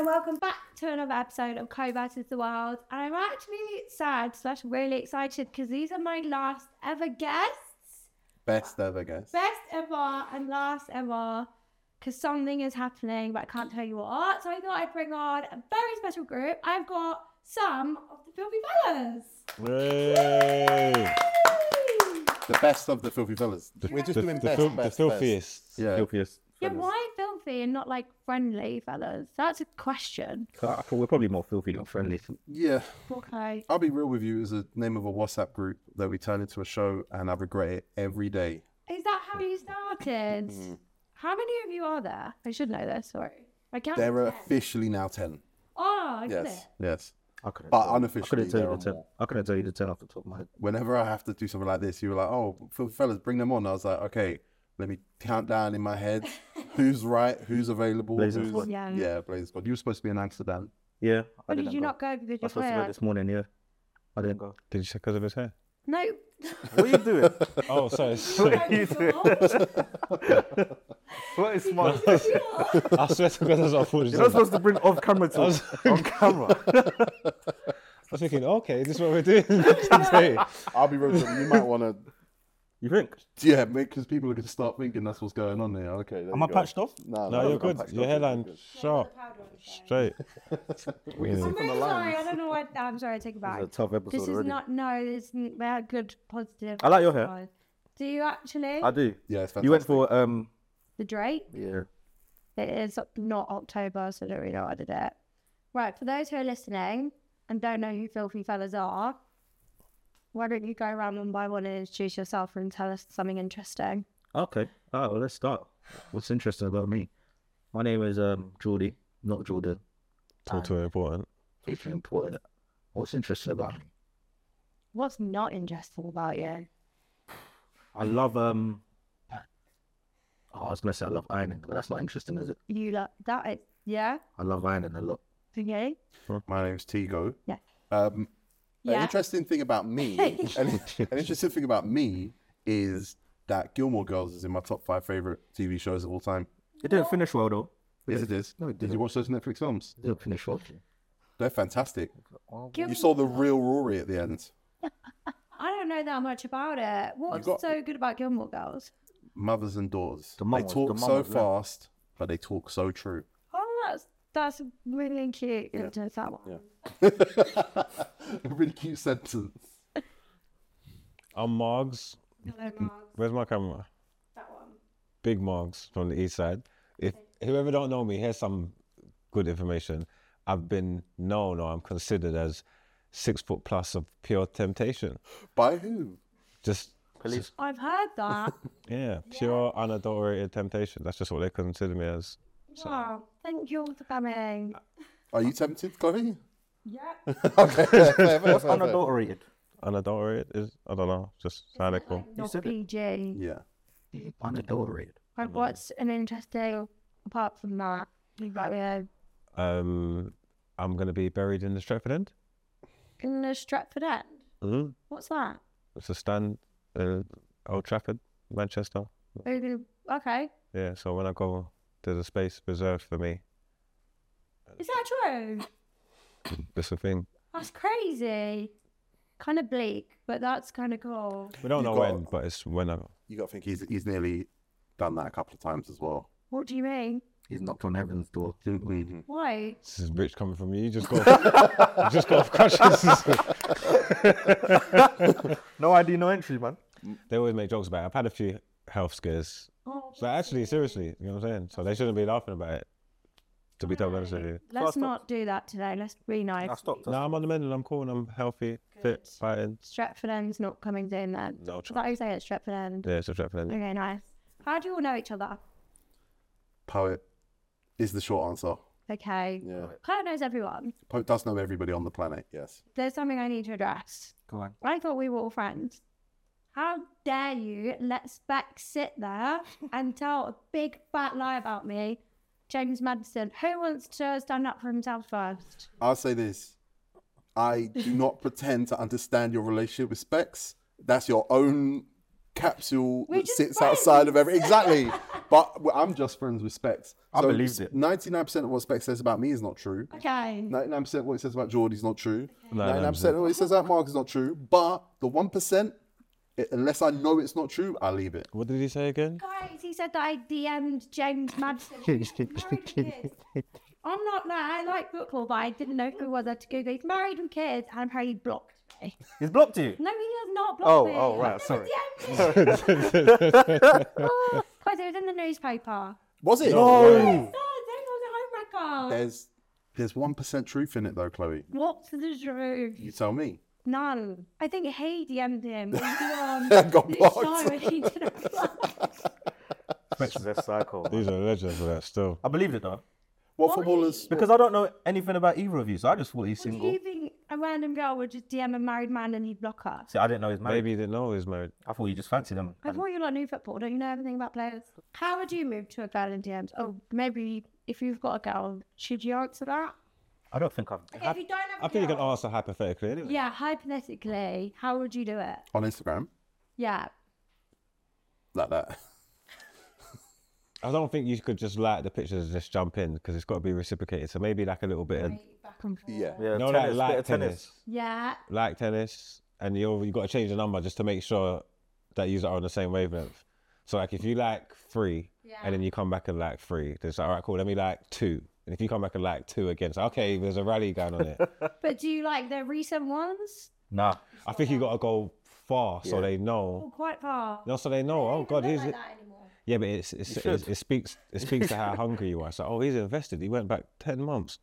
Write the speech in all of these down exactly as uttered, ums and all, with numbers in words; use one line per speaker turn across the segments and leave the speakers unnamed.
and welcome back to another episode of Co versus the World. And I'm actually sad slash really excited because these are my last ever guests.
Best ever guest.
Best ever and last ever, because something is happening, but I can't tell you what. So I thought I'd bring on a very special group. I've got some of the Filthy Fellas.
Yay!
The best of the Filthy Fellas.
The,
We're just
the,
doing
the,
best,
fil-
best,
the filthiest.
best. Yeah.
Filthiest.
Yeah,
fellas.
why filthy and not like friendly fellas? That's a question.
I thought we're probably more filthy than friendly.
Yeah.
Okay.
I'll be real with you. It's the name of a WhatsApp group that we turned into a show, and I regret it every day.
Is that how you started? How many of you are there? I should know this, sorry. I can't.
There are officially now ten.
Oh, I get
Yes.
it.
Yes.
I couldn't
But
tell,
unofficially,
I couldn't tell
there
you
are
the ten.
more.
I couldn't tell you the ten off the top of my head.
Whenever I have to do something like this, you were like, oh, Filthy Fellas, bring them on. I was like, okay, let me count down in my head. Who's right? Who's available?
Blazing
who's...
Squad.
Yeah.
Yeah, Blazing Squad. You were supposed to be in Amsterdam.
Yeah.
But
I
did
didn't
you
go.
not go because
I
you're
was supposed to go
tired?
this morning, yeah. I didn't go.
Did you check because of his hair?
No.
What are you doing?
Oh, sorry.
What
sorry.
are you doing? What is smart?
I swear to God, that's what I thought.
You're not supposed to bring off camera to
was-
on camera.
I was thinking, okay, this is what we're doing today.
I'll be real with you. You might want to,
You think?
yeah, because people are going to start thinking that's what's going on there. Okay. there
Am
you
I
go.
patched off?
No,
No, you're good.
patched
Your
up,
hairline
you're good.
sharp, straight.
We can see
I'm
from the
really sorry. I
lines.
don't know what. I'm sorry. I take it
It's
back.
a tough episode
This is
already.
not. No, this is we had good positive.
I like your hair.
vibes. Do you actually?
I do.
Yeah, it's fantastic.
You went for, um,
The Drake.
yeah.
It is not October, so I don't really know what I did it. Right, for those who are listening and don't know who Filthy Fellas are, why don't you go around one by one and introduce yourself and tell us something interesting?
Okay. All right, well, let's start. What's interesting about me? My name is um Geordie, not Jordan.
Talk to her important.
It's important. What's interesting about me?
What's not interesting about you?
I love um. Oh, I was gonna say I love ironing, but that's not interesting, is it?
You like that? Is, yeah.
I love ironing a lot.
Okay.
My name's Tigo.
Yeah.
Um, An
Yeah.
interesting thing about me, an, an interesting thing about me is that Gilmore Girls is in my top five favorite T V shows of all time.
It didn't finish well though.
Yes, it is.
No, it
Did you
didn't.
watch those Netflix films?
It didn't finish well.
They're fantastic.
Gil-
You saw the real Rory at the end.
I don't know that much about it. What's
got-
so good about Gilmore Girls?
Mothers and daughters.
The mum
they
was-
talk
the mum
so
was there.
fast, but they talk so true.
Oh, that's that's really cute.
Yeah.
Just that one.
Yeah. A really cute sentence.
I'm Moggs.
Hello, Mars.
Where's my camera?
That one.
Big Moggs from the east side. If whoever don't know me, here's some good information. I've been known or I'm considered as six foot plus of pure temptation.
By who?
Just
Police.
I've heard that.
yeah, pure unadulterated temptation. That's just what they consider me as.
Wow. Thank you all for coming.
Are you tempted, Chloe?
Yeah.
Okay. fair, fair, fair,
What's
fair.
unadulterated?
Unadulterated is I don't know, just sounded cool.
Not
said it.
P G.
Yeah.
Unadulterated.
Right, what's an interesting apart from that? Like, uh,
Um, I'm gonna be buried in the Stretford End.
in the Stratford End.
Mm-hmm.
What's that?
It's a stand, uh, Old Trafford, Manchester.
Are you gonna- Okay.
Yeah, so when I go, there's a space reserved for me.
Is that true?
That's the thing.
That's crazy. Kind of bleak, but that's kind of cool.
We don't
You've
know
got-
when, but it's when I.
You got to think he's he's nearly done that a couple of times as well.
What do you mean?
He's knocked on heaven's door.
Mhm.
Why?
This is rich coming from you. You just got, you just got off crutches.
No I D, no entry, man.
They always make jokes about it. I've had a few health scares.
Oh,
So actually, seriously, you know what I'm saying? So they shouldn't be laughing about it. To be totally honest with you.
let's
stopped.
not do that today. Let's be nice.
I stopped.
No, I'm on the mend and I'm cool and I'm healthy, fit, fighting.
Stratford End's not coming soon then.
No
Is that
chance.
how you say it? Stratford End.
Yeah, it's a Stretford End.
Okay, nice. How do you all know each other?
Poet is the short answer.
Okay.
Yeah.
Poet knows everyone.
Poet does know everybody on the planet. Yes.
There's something I need to address.
Go on.
I thought we were all friends. How dare you let Specs sit there and tell a big fat lie about me, James Madison? Who wants to stand up for himself first?
I'll say this. I do not pretend to understand your relationship with Specs. That's your own capsule
We're
that
just
sits
friends.
outside of every exactly. But I'm just friends with Specs.
I believed it.
ninety-nine percent of what Specs says about me is not true.
Okay.
ninety-nine percent of what he says about Geordie is not true.
No,
ninety-nine percent of what he says about Mark is not true. But the one percent, unless I know it's not true, I leave it.
What did he say again?
Guys, he said that I D M'd James Madison. He's married with kids. I'm not like, I like football, but I didn't know who was. I had to Google. He's married with kids, and apparently he blocked me.
He's blocked you.
No, he has not blocked
Oh,
me.
oh, right,
I've
sorry.
never D M'd him. Oh, guys, it was in the newspaper.
Was it?
No, it's not. It's on the home record.
There's there's one percent truth in it though, Chloe.
What's the truth?
You tell me.
None. I think he D M'd him. He on
Got
this
blocked.
show and he didn't block.
That's psycho.
He's a legend for that still.
I believed it though.
What footballers?
Because I don't know anything about either of you, so I just thought he's
Do
single.
you think a random girl would just D M a married man and he'd block her?
See, I didn't know he was married.
Maybe he didn't know he was married.
I thought you just fancied him.
I thought you like new football. Don't you know everything about players? How would you move to a girl in D Ms? Oh, maybe if you've got a girl, should you answer that?
I don't think I've.
Okay, if you don't have a
I think you can
girl-
answer hypothetically anyway.
Yeah, hypothetically, how would you do it?
On Instagram,
Yeah.
like that.
I don't think you could just like the pictures and just jump in because it's got to be reciprocated. So maybe like a little bit of,
Back and forth.
Yeah.
Yeah,
no,
tennis,
like,
bit
like
of
tennis.
Yeah.
like tennis, and you you got to change the number just to make sure that you are on the same wavelength. So like if you like three,
Yeah.
and then you come back and like three, then it's like, all right, cool. Let me like two, and if you come back and like two again, it's like, okay, there's a rally going on here.
But do you like the recent ones?
Nah.
I think you got to go far so
Yeah.
they
Oh,
know.
quite far.
No, so they know. Oh God, he's
like that anymore.
yeah, but it's, it's,
You
it's
should.
it speaks it speaks to how hungry you are. It's like, oh, he's invested. He went back ten months.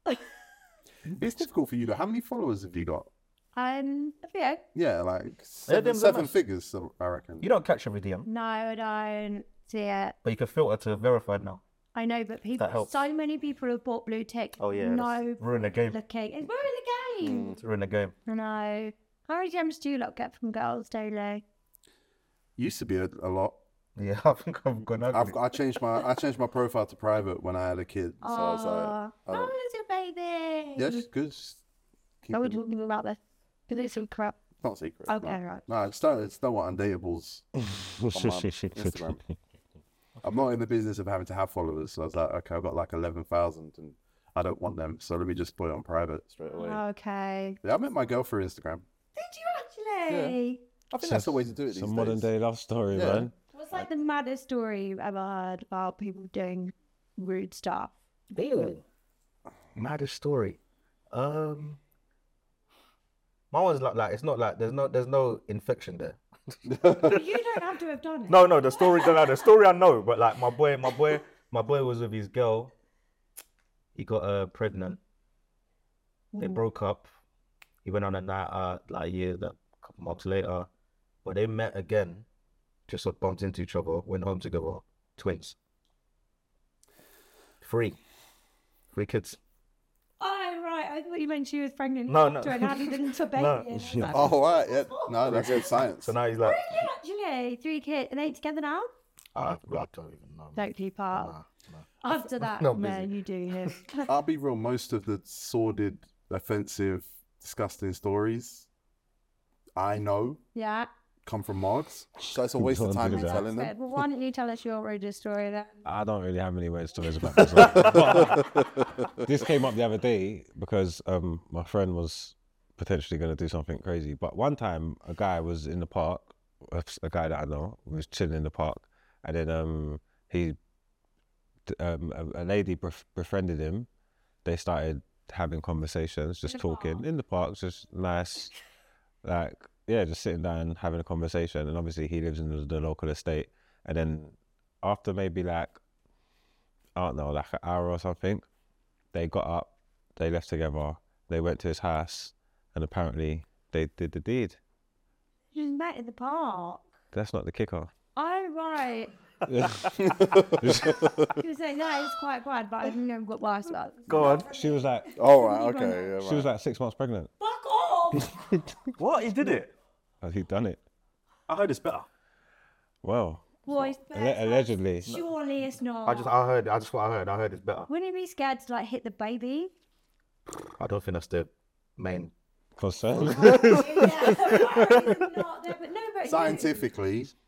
It's difficult for you though. How many followers have you got?
Um, yeah.
Yeah, like seven,
them's a
seven
mess.
figures, so I reckon.
You don't catch every D M,
No, I don't see it.
but you can filter to verified now.
I know, but people,
That helps.
so many people have bought blue tick.
Oh yeah.
No
that's ruin the game.
looking. It's ruining the game.
It's ruin the game.
I know. How many D Ms do you lot get from girls daily?
Used to be a, a lot.
Yeah, I think I've gone ugly.
I've, I changed my I changed my profile to private when I had a kid. So I was like,
Aw.
I
How
don't-
is your baby?
yeah, she's good. Just keep
Are we
it-
talking about this? Because it's some crap.
not secret.
Okay,
no.
right.
No, I just don't. It's don't want undateables on my Instagram. I'm not in the business of having to have followers. So I was like, okay, I've got like eleven thousand and I don't want them. So let me just put it on private straight away.
Okay.
Yeah, I met my girl through Instagram.
Did you actually?
I think that's the way to do it
It's
these
a
days.
modern day love story,
Yeah.
man.
What's like the maddest story you've ever heard about people doing rude stuff?
Maddest story. Um, my one's like, like it's not like there's no there's no infection there.
But you don't have to have done it.
No, no, the story, no, the story I know, but like my boy, my boy, my boy was with his girl. He got uh, pregnant. They broke up. He went on a night out like a year, that couple months later, but they met again. Just sort of bumped into each other, went home together, twins. Three, three kids.
Oh, right. I thought you meant she was pregnant.
No, no.
after and added into a baby.
No.
and I was like,
Oh, right. Yeah. No, that's good science.
So now he's like,
Actually, three kids. Are they together now?
I, I don't even know.
Don't keep up.
Nah, nah.
After that,
Not
no,
busy.
you do him.
I'll be real. Most of the sordid, offensive, disgusting stories I know
Yeah.
come from Margs. So it's a waste of time
Don't
in
do that.
telling
Good.
them.
Well, why don't you tell us your rudest story then?
I don't really have many weird stories about this. But this came up the other day because um, my friend was potentially going to do something crazy. But one time, a guy was in the park, a, a guy that I know was chilling in the park, and then um, he, um, a, a lady bef- befriended him. They started having conversations, just
the
talking
park?
in the park, just nice, like yeah, just sitting down having a conversation. And obviously, he lives in the, the local estate. And then after maybe like, I don't know, like an hour or something, they got up, they left together, they went to his house, and apparently they did the deed.
You just met in the park.
That's not the kicker.
Oh, right. I was saying, no, it's quite bad, but I didn't know what worse about it.
Go on.
She was like,
Oh, right. Okay. Yeah,
she was like six months pregnant.
Fuck off!
What? He did it?
Has he done it?
I heard it's better.
Well,
Boys,
alle- allegedly.
surely it's not.
I just, I heard, I just what I heard. I heard it's better.
Wouldn't you be scared to like hit the baby?
I don't think that's the main.
Concern.
Yeah, right, it's not there, but no, but
Scientifically,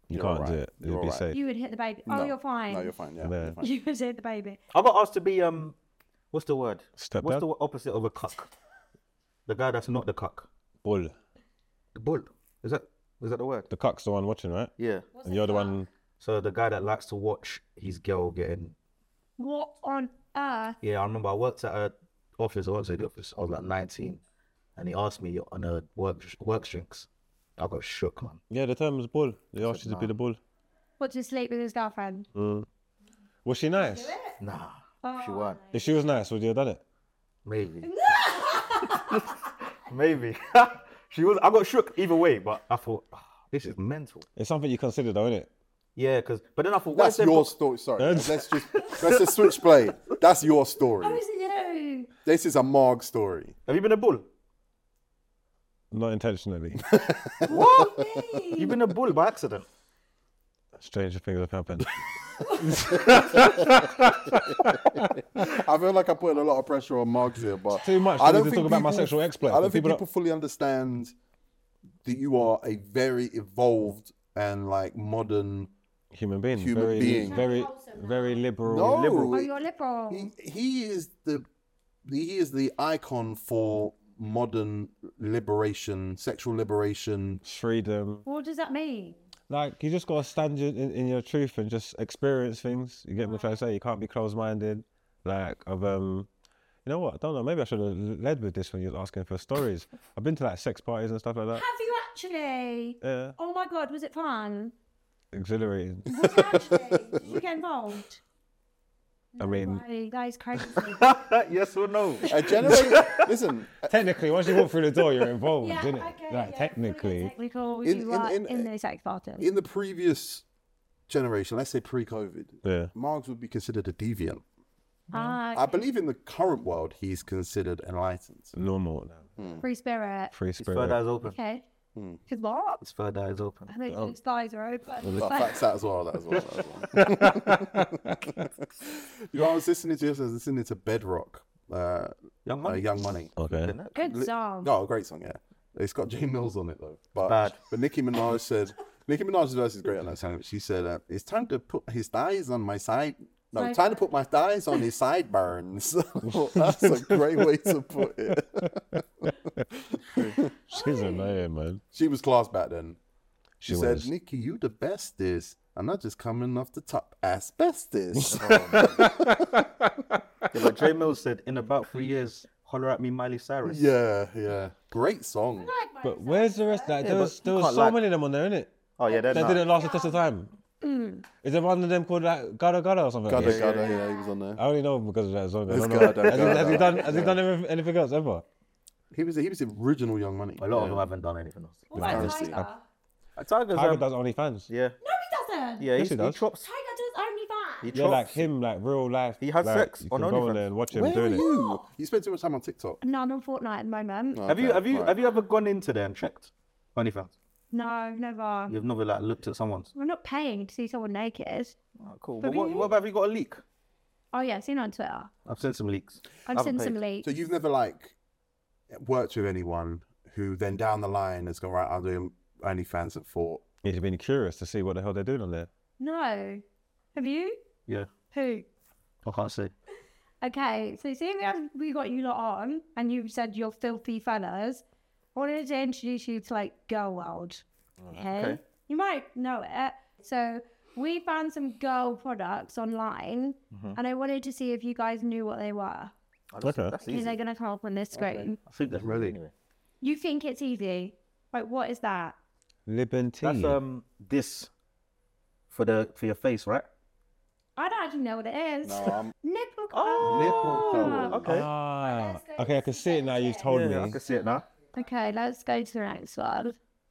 You
You're
can't
alright.
do it.
You're
You'll be
alright.
safe.
You would hit the baby. Oh,
No.
you're fine.
No, you're fine. Yeah,
Yeah.
you're fine.
You would hit the baby.
I got asked to be um, what's the word?
Step
What's
dad?
the opposite of a cuck? The guy that's not the cuck.
Bull.
The bull. Is that is that the word?
The cuck's the one watching, right?
Yeah.
And you're the one.
So the guy that likes to watch his girl getting.
What on earth?
Yeah, I remember I worked at a office. I worked at the office. I was like nineteen, and he asked me on a work work drinks. I got shook, man.
Yeah, the term was bull. They asked you to be
nah.
the bull.
What, to sleep with his girlfriend?
Mm. Was she nice?
Nah,
Oh,
she won.
If she was nice, would you have done it?
Maybe. Maybe. She was. I got shook either way, but I thought "Ah, this is mental.
It's something you consider, though, isn't it?
Yeah, because but then I thought,
That's
where's
your
the-
story. Sorry, let's just let's just switch play. That's your story.
Oh, is it you?
This is a Marg story.
Have you been a bull?
Not intentionally.
What? You've been a bull by accident.
Stranger things have happened.
I feel like I put a lot of pressure on Margs here, but
Too much.
I
I
don't
don't
think
talk about my
people-
sexual exploits.
I don't
but
think
people
people fully understand that you are a very evolved and like modern.
human being.
Human
very,
being.
Very, very liberal.
No,
Oh, you're liberal.
he, he is the he is the icon for modern liberation, sexual liberation.
Freedom.
What does that mean?
Like, you just got to stand in, in, in your truth and just experience things. You get what I'm trying to say? You can't be closed-minded. Like, of, um, you know what? I don't know. Maybe I should have led with this when you were asking for stories. I've been to, like, sex parties and stuff like that.
Have you actually?
Yeah,
Oh my god, was it fun?
exhilarating.
Was it actually? Did you get involved?
I mean,
Right, that is crazy.
Yes or no?
A generation. Listen,
technically, once you walk through the door, you're involved,
yeah,
isn't it?
okay,
Like,
yeah,
technically.
technical.
In-
you
in-
are
in-
in, the sex party.
in the previous generation, let's say pre-COVID,
Yeah.
Margs would be considered a deviant.
Ah,
I believe in the current world, he's considered enlightened.
Normal now.
free spirit.
Free
His third
spirit.
eye's open.
Okay.
Hmm.
His what?
His third eye's open.
I think his thighs are open.
Oh, facts that as well. That as well. That as well. You know, I was listening to. I was listening to Bedrock, uh,
Young
uh,
money.
Young Money.
Okay.
Good song.
No, great song. Yeah, it's got Jay Mills on it though. But
Bad.
but Nicki Minaj said, Nicki Minaj's verse is great on that song. She said, uh, "It's time to put his thighs on my side." No,
Side-
time to put my thighs on his sideburns. That's a great way to put it.
She's annoying, man.
She was class back then. She,
She
said,
was.
"Nikki, you the bestest. I'm not just coming off the top. Asbestos."
Yeah, but Jay Mills said, in about three years, holler at me, Miley Cyrus.
Yeah, yeah. Great song.
But where's the rest? Like,
Yeah,
there
but
was, there
you
was
can't
so
like-
many of them on there, innit?
Oh, yeah, they're
That
not.
didn't last the test of time. Is there one of them called like Gada Gada or something?
Gada
like that?
Gada, yeah, he was on there.
I only know him because of that song. I
It's
don't know.
Gada
Has, he, has he
Gada.
done? Has he done anything- anything else ever?
He was he was the original Young Money.
A lot of
Yeah.
them haven't done anything else.
What about
Honestly.
Tiger?
Uh, Tiger's,
Tiger
um,
does OnlyFans.
yeah.
No, he doesn't.
Yeah,
Yes,
he's,
he
he,
does.
chops.
Tiger does only that.
He
Yeah,
chops.
like him, like real life.
He has
like,
sex
you
on
can go
OnlyFans.
on there and watch him
Where are
doing it.
you? You spend too much time on TikTok.
None on Fortnite at the moment.
Have you
Okay,
have you
right.
have you ever gone into there and checked OnlyFans?
No, never.
You've never like looked at someone's.
We're not paying to see someone naked.
Oh, cool.
Have
But what,
you?
what about have you got a leak?
Oh yeah, seen it on Twitter.
I've seen some leaks.
I've
Haven't
seen some
paid.
leaks.
So you've never like worked with anyone who then down the line has gone right. I'll do OnlyFans and thought.
You've been curious to see what the hell they're doing on there.
No. Have you?
Yeah,
Who?
I can't see.
Okay, so see we, have, we got you lot on and you said you're filthy fellas. I wanted to introduce you to like Girl World. Okay?
okay.
You might know it. So we found some girl products online and I wanted to see if you guys knew what they were.
Oh, that's,
Okay.
that's
Okay,
easy.
they're gonna come up on this screen.
I think that's really.
You think it's easy? Like what is that?
Liberty.
That's um this for the for your face, right?
I don't actually know what it is.
No, I'm
Nipple
Nipple
cover.
cover. Okay.
Ah, okay, I can see it now. You've told
Yeah,
me.
I can see it now.
Okay, let's go to the next one.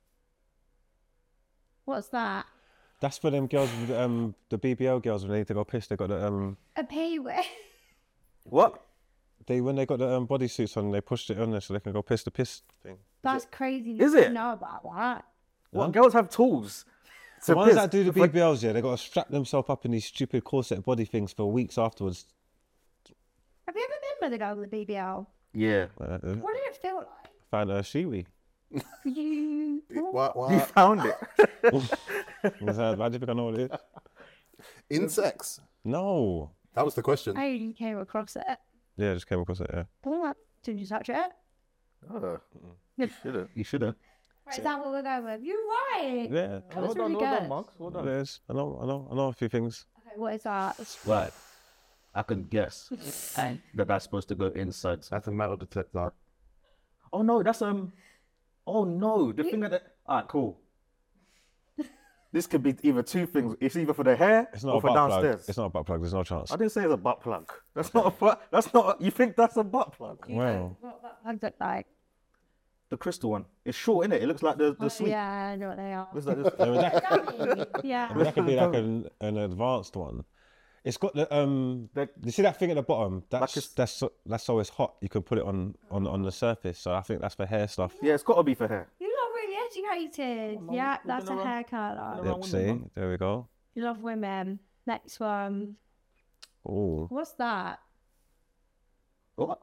What's that?
That's for them girls, with, um, the B B L girls when they need to go piss. They got the um,
A pee-wee.
What?
they when they got the um, bodysuits on, they pushed it on there so they can go piss the piss thing.
That's crazy.
Is
You
it?
know about that?
What? Girls have tools.
The
to
ones
piss.
that do the
It's like-
B B Ls, yeah, they got to strap themselves up in these stupid corset body things for weeks afterwards.
Have you ever been with a girl with a B B L?
Yeah.
Uh, uh,
What did it feel like?
found a shiwi.
You...
what
You
what
found it.
Is that bad? Do you think I know what it is?
Insects.
No.
That was the question.
I only came across it.
Yeah, I just came across it. Yeah.
Oh, did you touch it?
Oh,
Good.
shouldn't. You shouldn't.
Right, is that what we're going with? You're right.
Yeah.
That was really good.
Marks. Well
It is. I know. I know. I know a few things.
Okay, what is that?
Right. I can guess that that's supposed to go inside.
That's a metal detector.
Oh no, that's um. Oh no, the thing that. The... Alright, cool. This could be either two things. It's either for the hair
It's not
or
a
for
butt
downstairs.
plug. It's not a butt plug. There's no chance.
I didn't say it's a butt plug. That's not a butt. That's not. A, you think that's a butt plug?
Wow.
What that plug look like?
The crystal one. It's short, innit? It looks like the the
Oh,
sweet.
yeah, I know what they are.
Looks like this.
Yeah, but that,
Dummy. Yeah.
but that could be like an, an advanced one. It's got the um.
The-
You see that thing at the bottom? That's
it's-
that's so, that's so it's hot. You can put it on on on the surface. So I think that's for hair stuff.
Yeah, it's got to be for hair.
You're not really educated.
Well,
Yeah,
we've
that's
been
a
around-
hair colour.
been
Yep.
around
See,
women,
there we go.
You love women. Next one.
Oh,
What's that?
What?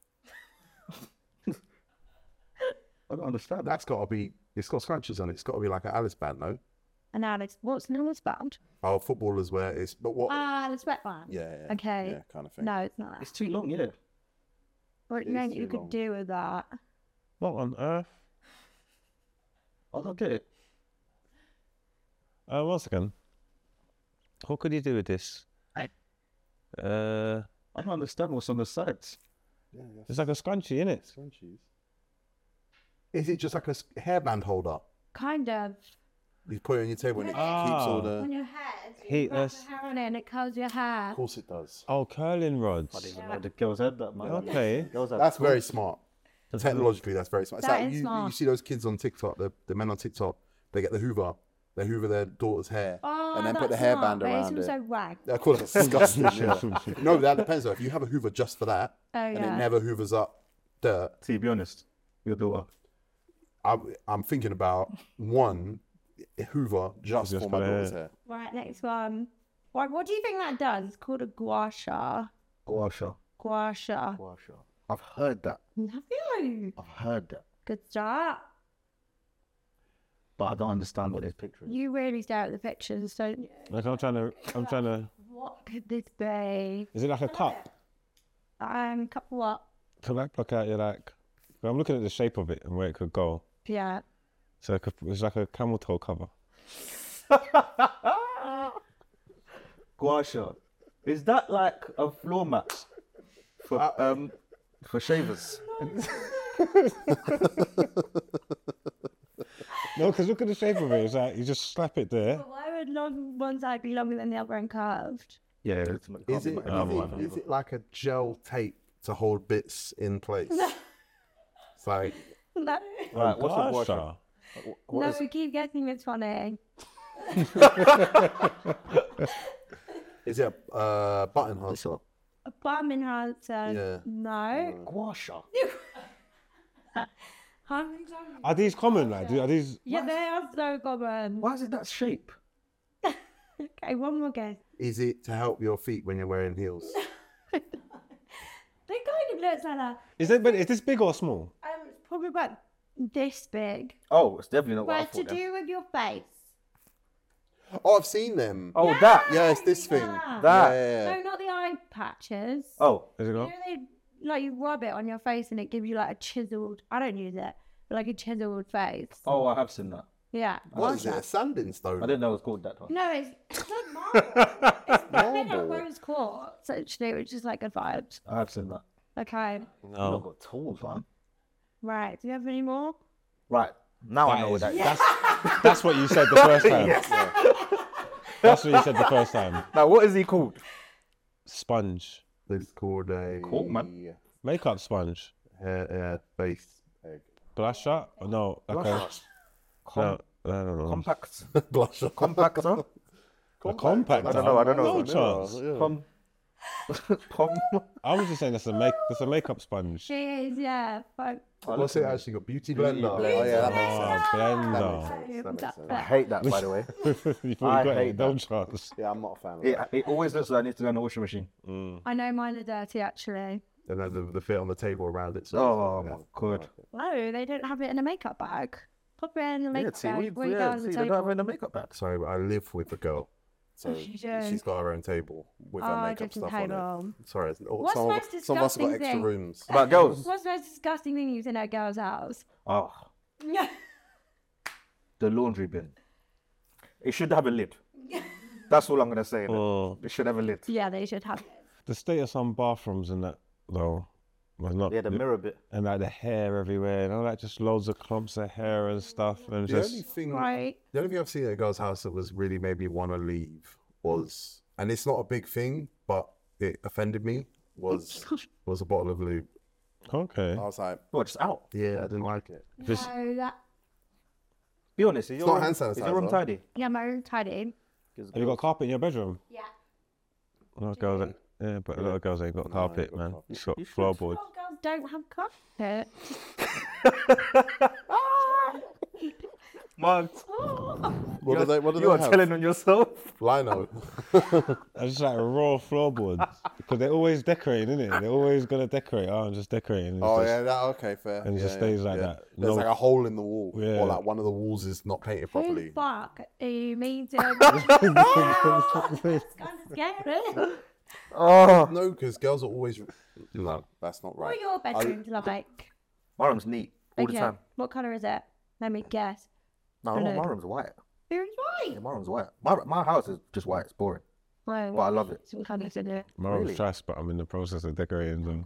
I don't understand.
That's got to be. It's got scrunches on it. It's got to be like an Alice band, no?
An Alice. What's an Alice band?
Oh, footballers wear it's. But what?
Ah, the sweatband.
yeah, yeah.
Okay.
Yeah, kind of thing.
No, it's not that.
It's too long, yeah.
What do
it
you
is
think you
too
could
long.
do with that?
what on earth?
I don't get it.
Uh, one second. What could you do with this?
I-
Uh,
I don't understand what's on the sides.
Yeah, yeah.
it's like a scrunchie, isn't it?
Scrunchies. Is it just like a s- hairband holder?
Kind of.
You put it on your table and it
Ah.
keeps all the.
On your head. You
Heatless.
wrap the hair on it and it curls your hair.
Of course it does.
Oh, curling
I
rods.
didn't even know the girls had that, man.
Okay.
Girls had
That's very smart. Technologically, that's very smart. It's
That
like
is
you, you
smart.
see those kids on TikTok, the, the men on TikTok, they get the Hoover, they Hoover their daughter's hair,
Oh,
and then put the
that's
hairband
smart, but
around
it's
it.
also wag.
Of course, it's disgusting. yeah. No, that depends though. If you have a Hoover just for that,
Oh,
and it
yeah.
never hoovers up dirt,
To be honest, your daughter.
I'm, I'm thinking about one Hoover just,
Just
for
for
my
the
daughter's
hair.
hair.
Right, next one. Right, what do you think that does? It's called a gua sha.
Gua sha.
Gua sha.
Gua sha. I've heard that.
Have you?
I've heard that.
Good start.
But I don't understand what this picture is.
You really stare at the pictures, don't you?
Like I'm trying to. I'm trying to.
What could this be?
Is it like a cup
Um, couple what?
to like pluck out your like? I'm looking at the shape of it and where it could go.
Yeah.
So it could, it's like a camel toe cover.
Gua sha. Is that like a floor mat for um for shavers?
No, because look at the shape of it. It's like you just slap it there.
But why would long one side be longer than the other and curved?
Yeah. It's,
Is it,
Oh,
is,
right.
it, is it like a gel tape to hold bits in place? It's like,
No.
Right, what's a gua sha?
Gosh,
What
no,
is-
we keep getting this funny.
is it a uh, button enhancer?
A bum enhancer.
Yeah.
No.
Gua sha.
How many times?
are these common? Like, do- are these?
Yeah, they are so common.
Why is it that shape?
Okay, one more guess.
Is it to help your feet when you're wearing heels?
They kind of look like that.
Is it? But is this big or small?
Um, it's probably about this big.
Oh, it's definitely not what I
But to
thought. then.
do with your face.
Oh, I've seen them.
Oh, that.
Yeah, it's this thing.
Yeah.
That.
Yeah, yeah.
No, not the eye patches.
Oh,
Is it
You
got?
know, they, like you rub it on your face and it gives you like a chiseled. I don't use it, but like a chiseled face.
oh, I have seen that.
Yeah.
What is it? A sanding
I
stone?
didn't know it was called that. One.
No, it's, it's like marble. It's made
Marble.
of rose quartz, actually, which is like a vibe.
I have seen that.
Okay.
I've
No.
got tools, man.
Right. Do you have any more?
Right now I
That
know
is-
what that is.
That's, that's what you said the first time. That's what you said the first time.
Now what is he called?
Sponge.
It's called a
Cool, man.
Makeup sponge.
hair, hair face egg.
Blusher? Oh, no. Like
Blusher.
a,
Com-
no, I don't know.
compact.
Blusher.
Compactor.
A compactor?
I don't know, I don't know.
No chance.
Pom. Pom.
I was just saying that's a make. That's a makeup sponge.
She is, yeah. But
What's it actually got? Beauty
Beauty
blender.
blender.
Oh yeah, that makes
Oh,
sense.
blender.
That makes sense. That makes
I
sense.
hate that, by the way.
You thought
I
you got
hate
it. No chance.
Yeah, I'm not a fan of
It,
that.
it always looks like I need to go in the washing machine.
I know mine are dirty, actually.
And then the, the fit on the table around it. So
Oh
yeah.
my god.
No, they don't have it in a makeup bag. pop her in the
Yeah,
makeup
see,
bag.
we,
What are you
yeah,
doing on
see,
the
they don't have
table?
in the makeup bag.
So I live with a girl. So
you do?
she's got her own table with her
Oh,
makeup
different
stuff on
table.
it. Sorry, it's-
What's
some,
the
of,
most
some of us have got
disgusting
extra
thing?
rooms.
About girls.
What's the most disgusting thing you've seen at a girl's house?
Oh,
Yeah.
the laundry bin. It should have a lid. That's all I'm gonna say. innit?
Oh,
It should have a lid.
Yeah, they should have it.
the state of some bathrooms and that though, was not.
Yeah, the mirror bit.
And like the hair everywhere, and all that, just loads of clumps of hair and stuff, and
The
just
only thing,
Right.
the only thing I've seen at a girl's house that was really made me want to leave was, and it's not a big thing, but it offended me, was was a bottle of lube.
okay.
I was like,
What, just out?
yeah, I didn't like it.
This-
No, that.
Be honest, is your,
not
room,
hand
is your room
sanitizer.
tidy?
Yeah, my room tidy.
Have you got carpet in your bedroom?
Yeah.
A lot of girls, ain't- yeah, but a lot of girls ain't got
No,
carpet,
ain't got
man.
carpet.
It's got
You should.
floorboards.
Oh, girls don't have carpet.
Mark,
What do they? What do
you
they
are
have?
telling on yourself.
Lino.
I just like raw floorboards because they're always decorating, isn't it? They're always gonna decorate. Oh, I'm just decorating. It's
Oh
just-
yeah, that okay, fair.
and it
yeah,
just
yeah,
stays like
yeah.
that.
There's
No-
like a hole in the wall,
Yeah.
or like one of the walls is not painted
Who
properly.
the fuck are you mean to? That's kind of scary.
Oh,
No, because girls are always. No, that's not
What
right.
are your bedrooms like?
my room's neat all the time.
What colour is it? Let me guess.
No,
Blue.
my room's white.
Very
Yeah,
white.
my room's white. My my house is just white. It's boring.
No,
But I love it.
What colour is it?
My room's
Really?
trash, but I'm in the process of decorating them.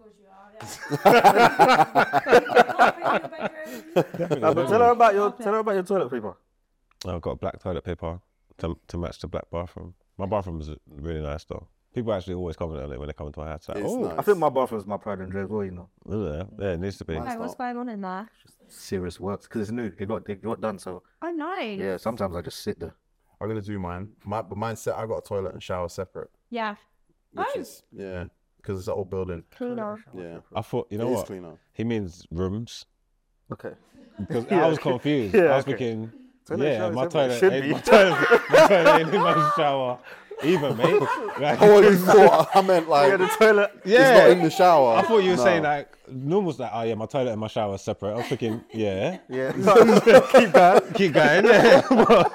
No, but tell her about your tell her about your toilet paper.
I've got black toilet paper to, to match the black bathroom. My bathroom is really nice though. People actually always comment on it when they come to my house. Like,
It's
oh,
nice.
I think my bathroom's my pride and joy as well. You know,
yeah, yeah, it needs to be.
Right, what's going on in there?
serious works because it's new. It got it got done. So
Oh, nice.
yeah, sometimes I just sit there.
I'm gonna do mine. My, but mine's set. I got a toilet and shower separate,
Yeah.
which
Oh.
is yeah, because it's an old building.
Cleaner.
Yeah,
I thought, you know
it is
what?
cleaner.
He means rooms.
Okay.
Because
Yeah,
I was
okay.
confused.
Yeah,
I was
okay.
thinking,
Toilet
yeah,
shower
my
is everywhere.
toilet,
Should
ain't,
be.
my toilet, my toilet ain't in my shower either, mate. Like,
Oh, you thought I meant like
Yeah, the toilet.
it's not in
yeah.
the shower.
I thought you were
No.
saying like normal's like, oh yeah, my toilet and my shower are separate. I was thinking, yeah,
Yeah. Keep going.
keep going. Yeah.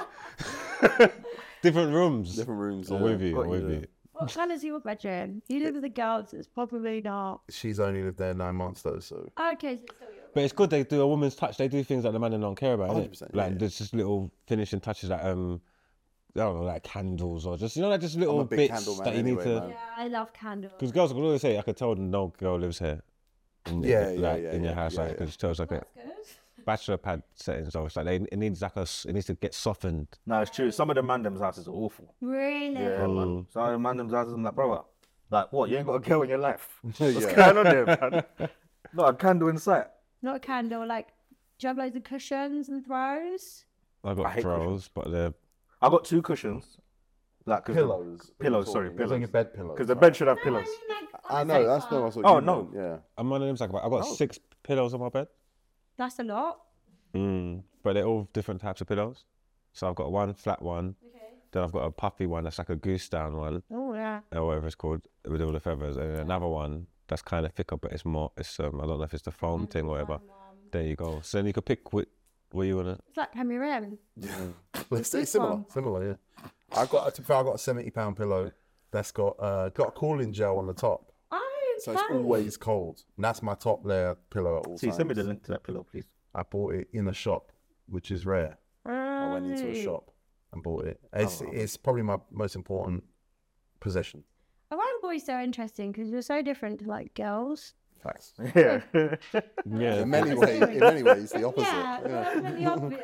Different rooms.
different rooms.
I'm
yeah.
with you.
Got
I'm with
you.
you.
What colour's your bedroom? You live with the girls, it's probably not.
She's only lived there nine months though, so
Okay, so it's still your
But it's good they do a woman's touch. They do things that the man don't care about.
one
innit?
hundred percent,
Like
yeah.
there's just little finishing touches like um, I don't know, like candles or just you know like just little
I'm a big
bits
candle man
that you
anyway,
need to.
man.
Yeah, I love candles.
Because girls will always say, I could tell no girl lives here. In,
Yeah,
in,
yeah,
like,
yeah,
in your
yeah,
house,
yeah,
like,
yeah.
it just tells like a
That's good.
bachelor pad settings. So it's like they, it needs like a, s- it needs to get softened.
No, it's true. Some of the mandems houses are awful.
Really?
Yeah,
Mm.
man. Some of the mandems houses, I'm like, brother, like what? You ain't got a girl in your life. What's
yeah.
going on there, man? Not a candle in sight.
Not a candle, like, do you have loads of cushions and throws?
I
I
got
hate
throws, but they're
I got two cushions. Like 'cause the-
Pillows.
Pillows, sorry,
Those on your
pillows.
bed pillows.
Because the bed should have
No,
pillows.
I mean, like,
I
on the
know that's
sofa.
not what
Oh,
you
no.
meant, Yeah.
I'm one of them. Like I've got
Oh.
six pillows on my bed,
That's a lot.
mm. but they're all different types of pillows. So I've got one flat one,
Okay.
then I've got a puffy one that's like a goose down one,
Oh, yeah.
or whatever it's called, with all the feathers, and then another one that's kind of thicker, but it's more. It's um, I don't know if it's the foam thing or whatever. There you go. So then you could pick what, what you wanna.
It's like Henry Rim.
Yeah. It's,
Big
it's similar.
one.
Similar, yeah. I got to be fair, I got a seventy pound pillow that's got uh got a cooling gel on the top.
Oh,
So it's
fun.
always cold. And that's my top layer pillow at all
See,
times.
send me the link to that pillow, please.
I bought it in a shop, which is rare. I went into a
Right.
shop and bought it. It's
Oh.
it's probably my most important possession.
I find boys so interesting because you're so different to like girls.
Facts.
Yeah.
Yeah.
In many ways, in many ways, the opposite.
Yeah,
Yeah.
well,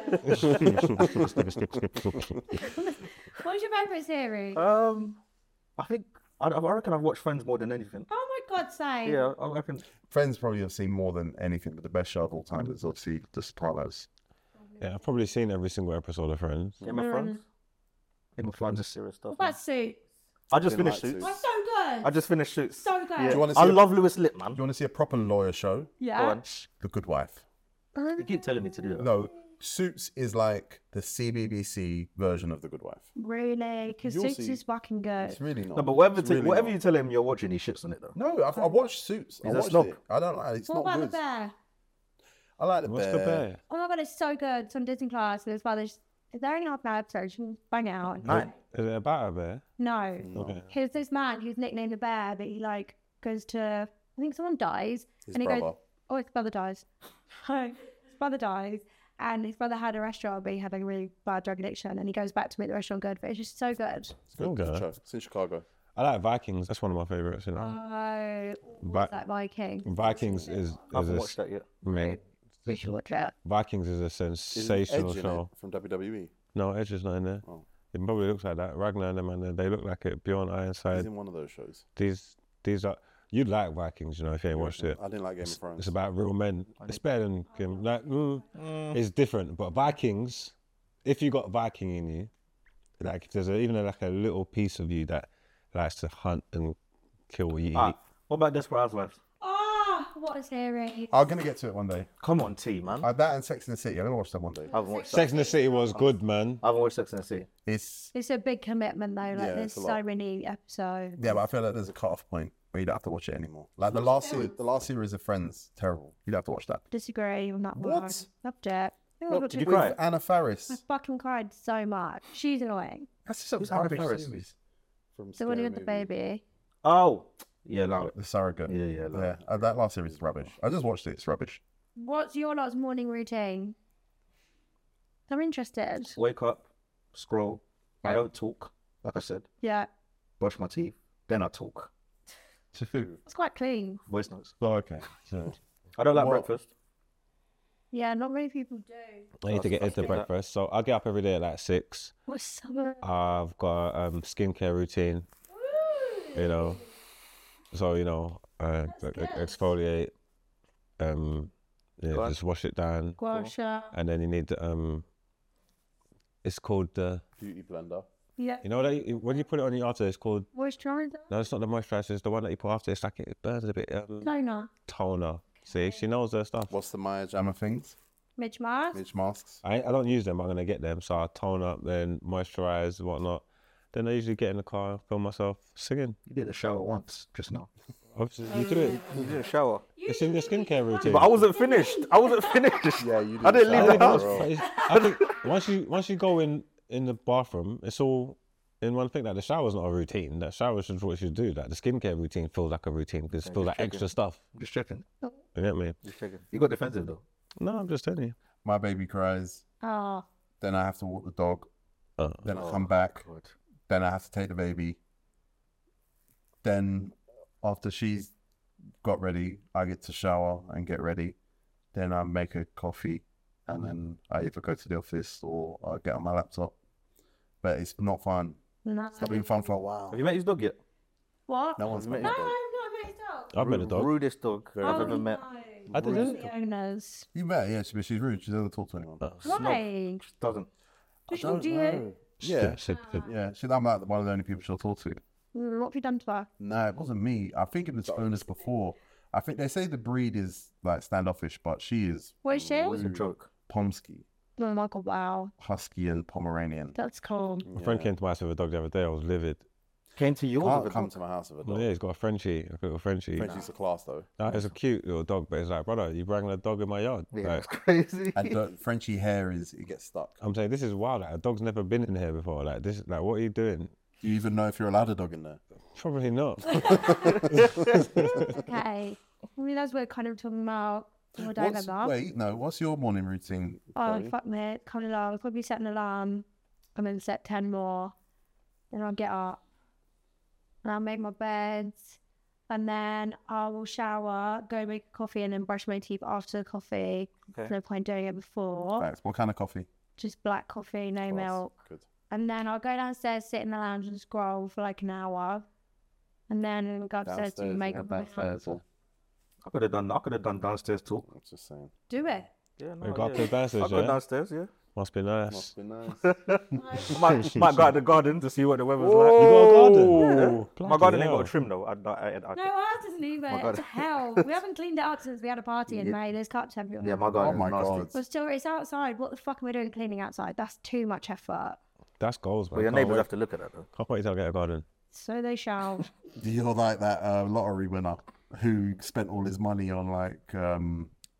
the obvious. What's your favourite series?
um, I think I, I reckon I've watched Friends more than anything.
Oh my God, same.
Yeah, I reckon.
Friends probably have seen more than anything, but the best show of all time is obviously The Sopranos.
Yeah, I've probably seen every single episode of Friends.
Game of Thrones. Game of Thrones is serious stuff.
What
man.
about Suits?
I just
Didn't
finished
like
Suits.
Oh, so good.
I just finished Suits.
So good.
Yeah.
Do you wanna see
I
a-
love Lewis Litt, man.
You want to see a proper lawyer show?
Go
Yeah.
on.
The Good Wife.
You keep telling me to do that.
No, Suits is like the C B B C version of The Good Wife.
Really? Because
You'll
Suits
see.
is fucking good.
It's really not.
No, but whatever,
It's
t-
really
whatever
not.
you tell him you're watching, he shits on it though.
No, I've, I watched Suits. I
He's a
watched
snob.
it. I don't like it. It's
What
not
about
good.
the bear?
I like the
What's
bear.
the bear?
Oh my god, it's so good. It's on Disney Plus. And it's by this. They're only half an hour episodes. You can bang it out.
Nine.
Is it about a bear?
No.
Okay.
Here's this man who's nicknamed the Bear, but he like goes to. I think someone dies,
His
and he
brother.
goes. Oh, his brother dies. His brother dies, and his brother had a restaurant, but he had like a really bad drug addiction, and he goes back to make the restaurant good. But it's just so good.
It's a good, good
Okay.
show. It's in Chicago.
I like Vikings. That's one of my favorites. You know,
Oh,
Vi-
what's that Viking?
Vikings is
I
is
haven't
a,
watched that yet.
mate.
We should watch it.
Vikings is a
Isn't
sensational
Edge in
show.
it from W W E?
No, Edge is not in there.
Oh.
It probably looks like that. Ragnar and them, and they look like it. Beyond
He's
Ironside.
in one of those shows.
These these are you'd like Vikings, you know, if you ain't watched it.
I didn't like Game of Thrones.
It's about real men. It's better than Game. Like, mm, it's different. But Vikings, if you got Viking in you, like if there's a, even a, like a little piece of you that likes to hunt and kill what you eat.
Ah, what about Desperate Housewives?
Oh, what a series.
I'm gonna get to it one day.
Come on, T, man.
Uh, that and Sex and the City. I'm gonna watch that one day.
I haven't watched
Sex and the City was good, man.
I haven't watched Sex and the City.
It's
It's a big commitment though. Like
Yeah,
there's
it's a
so
lot.
many episodes.
yeah, but I feel like there's a cut-off point where you don't have to watch it anymore. Like the last series, the last series of Friends, terrible. You don't have to watch that.
Disagree on that
What?
one. Loved it. I think
What,
I've
did you
watched
cry?
it.
With Anna Faris.
I fucking cried so much. She's annoying.
That's just a
Who's Anna
rubbish
Faris?
series. From
The one
Scary
with the
Movie.
baby.
Oh, yeah, no.
The surrogate.
Yeah, yeah, no.
Yeah, uh, that last series is rubbish. I just watched it. It's rubbish.
What's your lot's morning routine? I'm interested.
Wake up, scroll. I don't talk, like I said.
Yeah,
Brush my teeth, then I talk.
it's quite clean.
Voice notes.
Oh, okay. So,
I don't like
What-
breakfast.
Yeah, not many people do.
I need to get into
That's- that's-
breakfast, so I get up every day at like six.
What's summer?
I've got a um, skincare routine, you know. So you know, uh,
That's
ex-
good.
exfoliate, um, yeah,
Go on.
just wash it down,
Gua sha.
and then you need um, it's called the,
beauty blender.
Yeah.
you know that you- when you put it on your after, it's called
Moisturizer.
no, it's not the moisturizer, it's the one that you put after. It's like it burns a bit. Um,
Toner.
toner. See, she knows her stuff.
What's the Maya Jama things?
Midge mask.
Midge masks.
I I don't use them. I'm gonna get them, so I tone up, then moisturize, whatnot. Then I usually get in the car and film myself singing.
You did a shower once just now.
Obviously, you do it.
You did a shower.
It's in your skincare routine.
But I wasn't finished. I wasn't finished.
Yeah, you
I didn't leave the house.
But it's- I think once you once you go in in the bathroom, it's all in one thing. Like the shower's not a routine. That shower is just what you should do. Like the skincare routine feels like a routine because it feels like extra stuff.
Just checking.
You get me?
Just checking. You got defensive though.
No, I'm just telling you.
My baby cries.
Oh,
Then I have to walk the dog.
Uh,
Then I come back.
God.
Then I have to take the baby. Then after she's got ready, I get to shower and get ready. Then I make a coffee, and then I either go to the office or I get on my laptop. But it's not fun.
no.
It's not been fun for a while.
Have you met his dog yet?
What?
No one's
Met
met
No,
his
me.
I've
dog.
not met his dog.
I've met a dog.
Rudest dog I've
Oh,
ever met.
no.
I didn't.
The owners.
You met, yeah, she- but she's rude. She doesn't talk to anyone.
Why?
Just doesn't.
Does she
I
talk to
don't
you?
know. Yeah,
Shit, shit.
yeah. She, I'm like one of the only people she'll talk to.
Mm, What have you done to her?
No, it wasn't me. I think it was owners before. I think they say the breed is like standoffish, but she is
What is she?
It's a joke.
Pomsky,
Oh my god, wow.
Husky, and Pomeranian.
That's cool.
My friend came to my house with a dog the other day. I was livid.
Came to yours
Can't
with a
come
dog.
to my house with a
Well,
dog.
yeah, he's got a Frenchie, a little Frenchie.
Frenchie's a class though.
No, it's a cute little dog, but it's like, brother, you bringing a dog in my yard.
Yeah,
Like,
it's crazy.
And the Frenchie hair is it gets stuck.
I'm saying this is wild. Like, a dog's never been in here before. Like this, like what are you doing?
Do you even know if you're allowed a dog in there?
Probably not.
Okay. I mean, that's what we're kind of talking about. Or don't
What's,
know.
wait, no. What's your morning routine?
Oh,
Chloe?
fuck me. Come along. I'll probably set an alarm and then set ten more. Then I'll get up. And I'll make my beds. And then I will shower, go make a coffee, and then brush my teeth after the coffee.
Okay.
There's no point doing it before.
Thanks. What kind of coffee?
Just black coffee, no
Class.
milk.
Good.
And then I'll go downstairs, sit in the lounge and scroll for like an hour. And then go upstairs to
Downstairs,
make
yeah,
up my
downstairs.
I could have done. I could have done downstairs too.
I'm just saying.
Do it.
Yeah, no.
You got
yeah.
up to downstairs,
I go
yeah?
downstairs. Yeah.
Must be nice.
Must be nice.
I might, might go out the garden to see what the weather's
You
like.
got a garden?
Yeah.
Bloody
My garden ain't
hell.
got a trim though. I, I, I, I,
No, ours doesn't either.
My God.
It's hell. We haven't cleaned it up since we had a party in
Yeah.
May. There's cups everywhere.
yeah, my
Oh
garden.
my
is nasty.
god.
But still, it's outside. What the fuck am I doing cleaning outside? That's too much effort.
That's goals, man.
But your
Can't
neighbours
wait-
have to look at that though.
Can't wait till I get a garden.
So they shall.
You're like that uh, lottery winner who spent all his money on like um,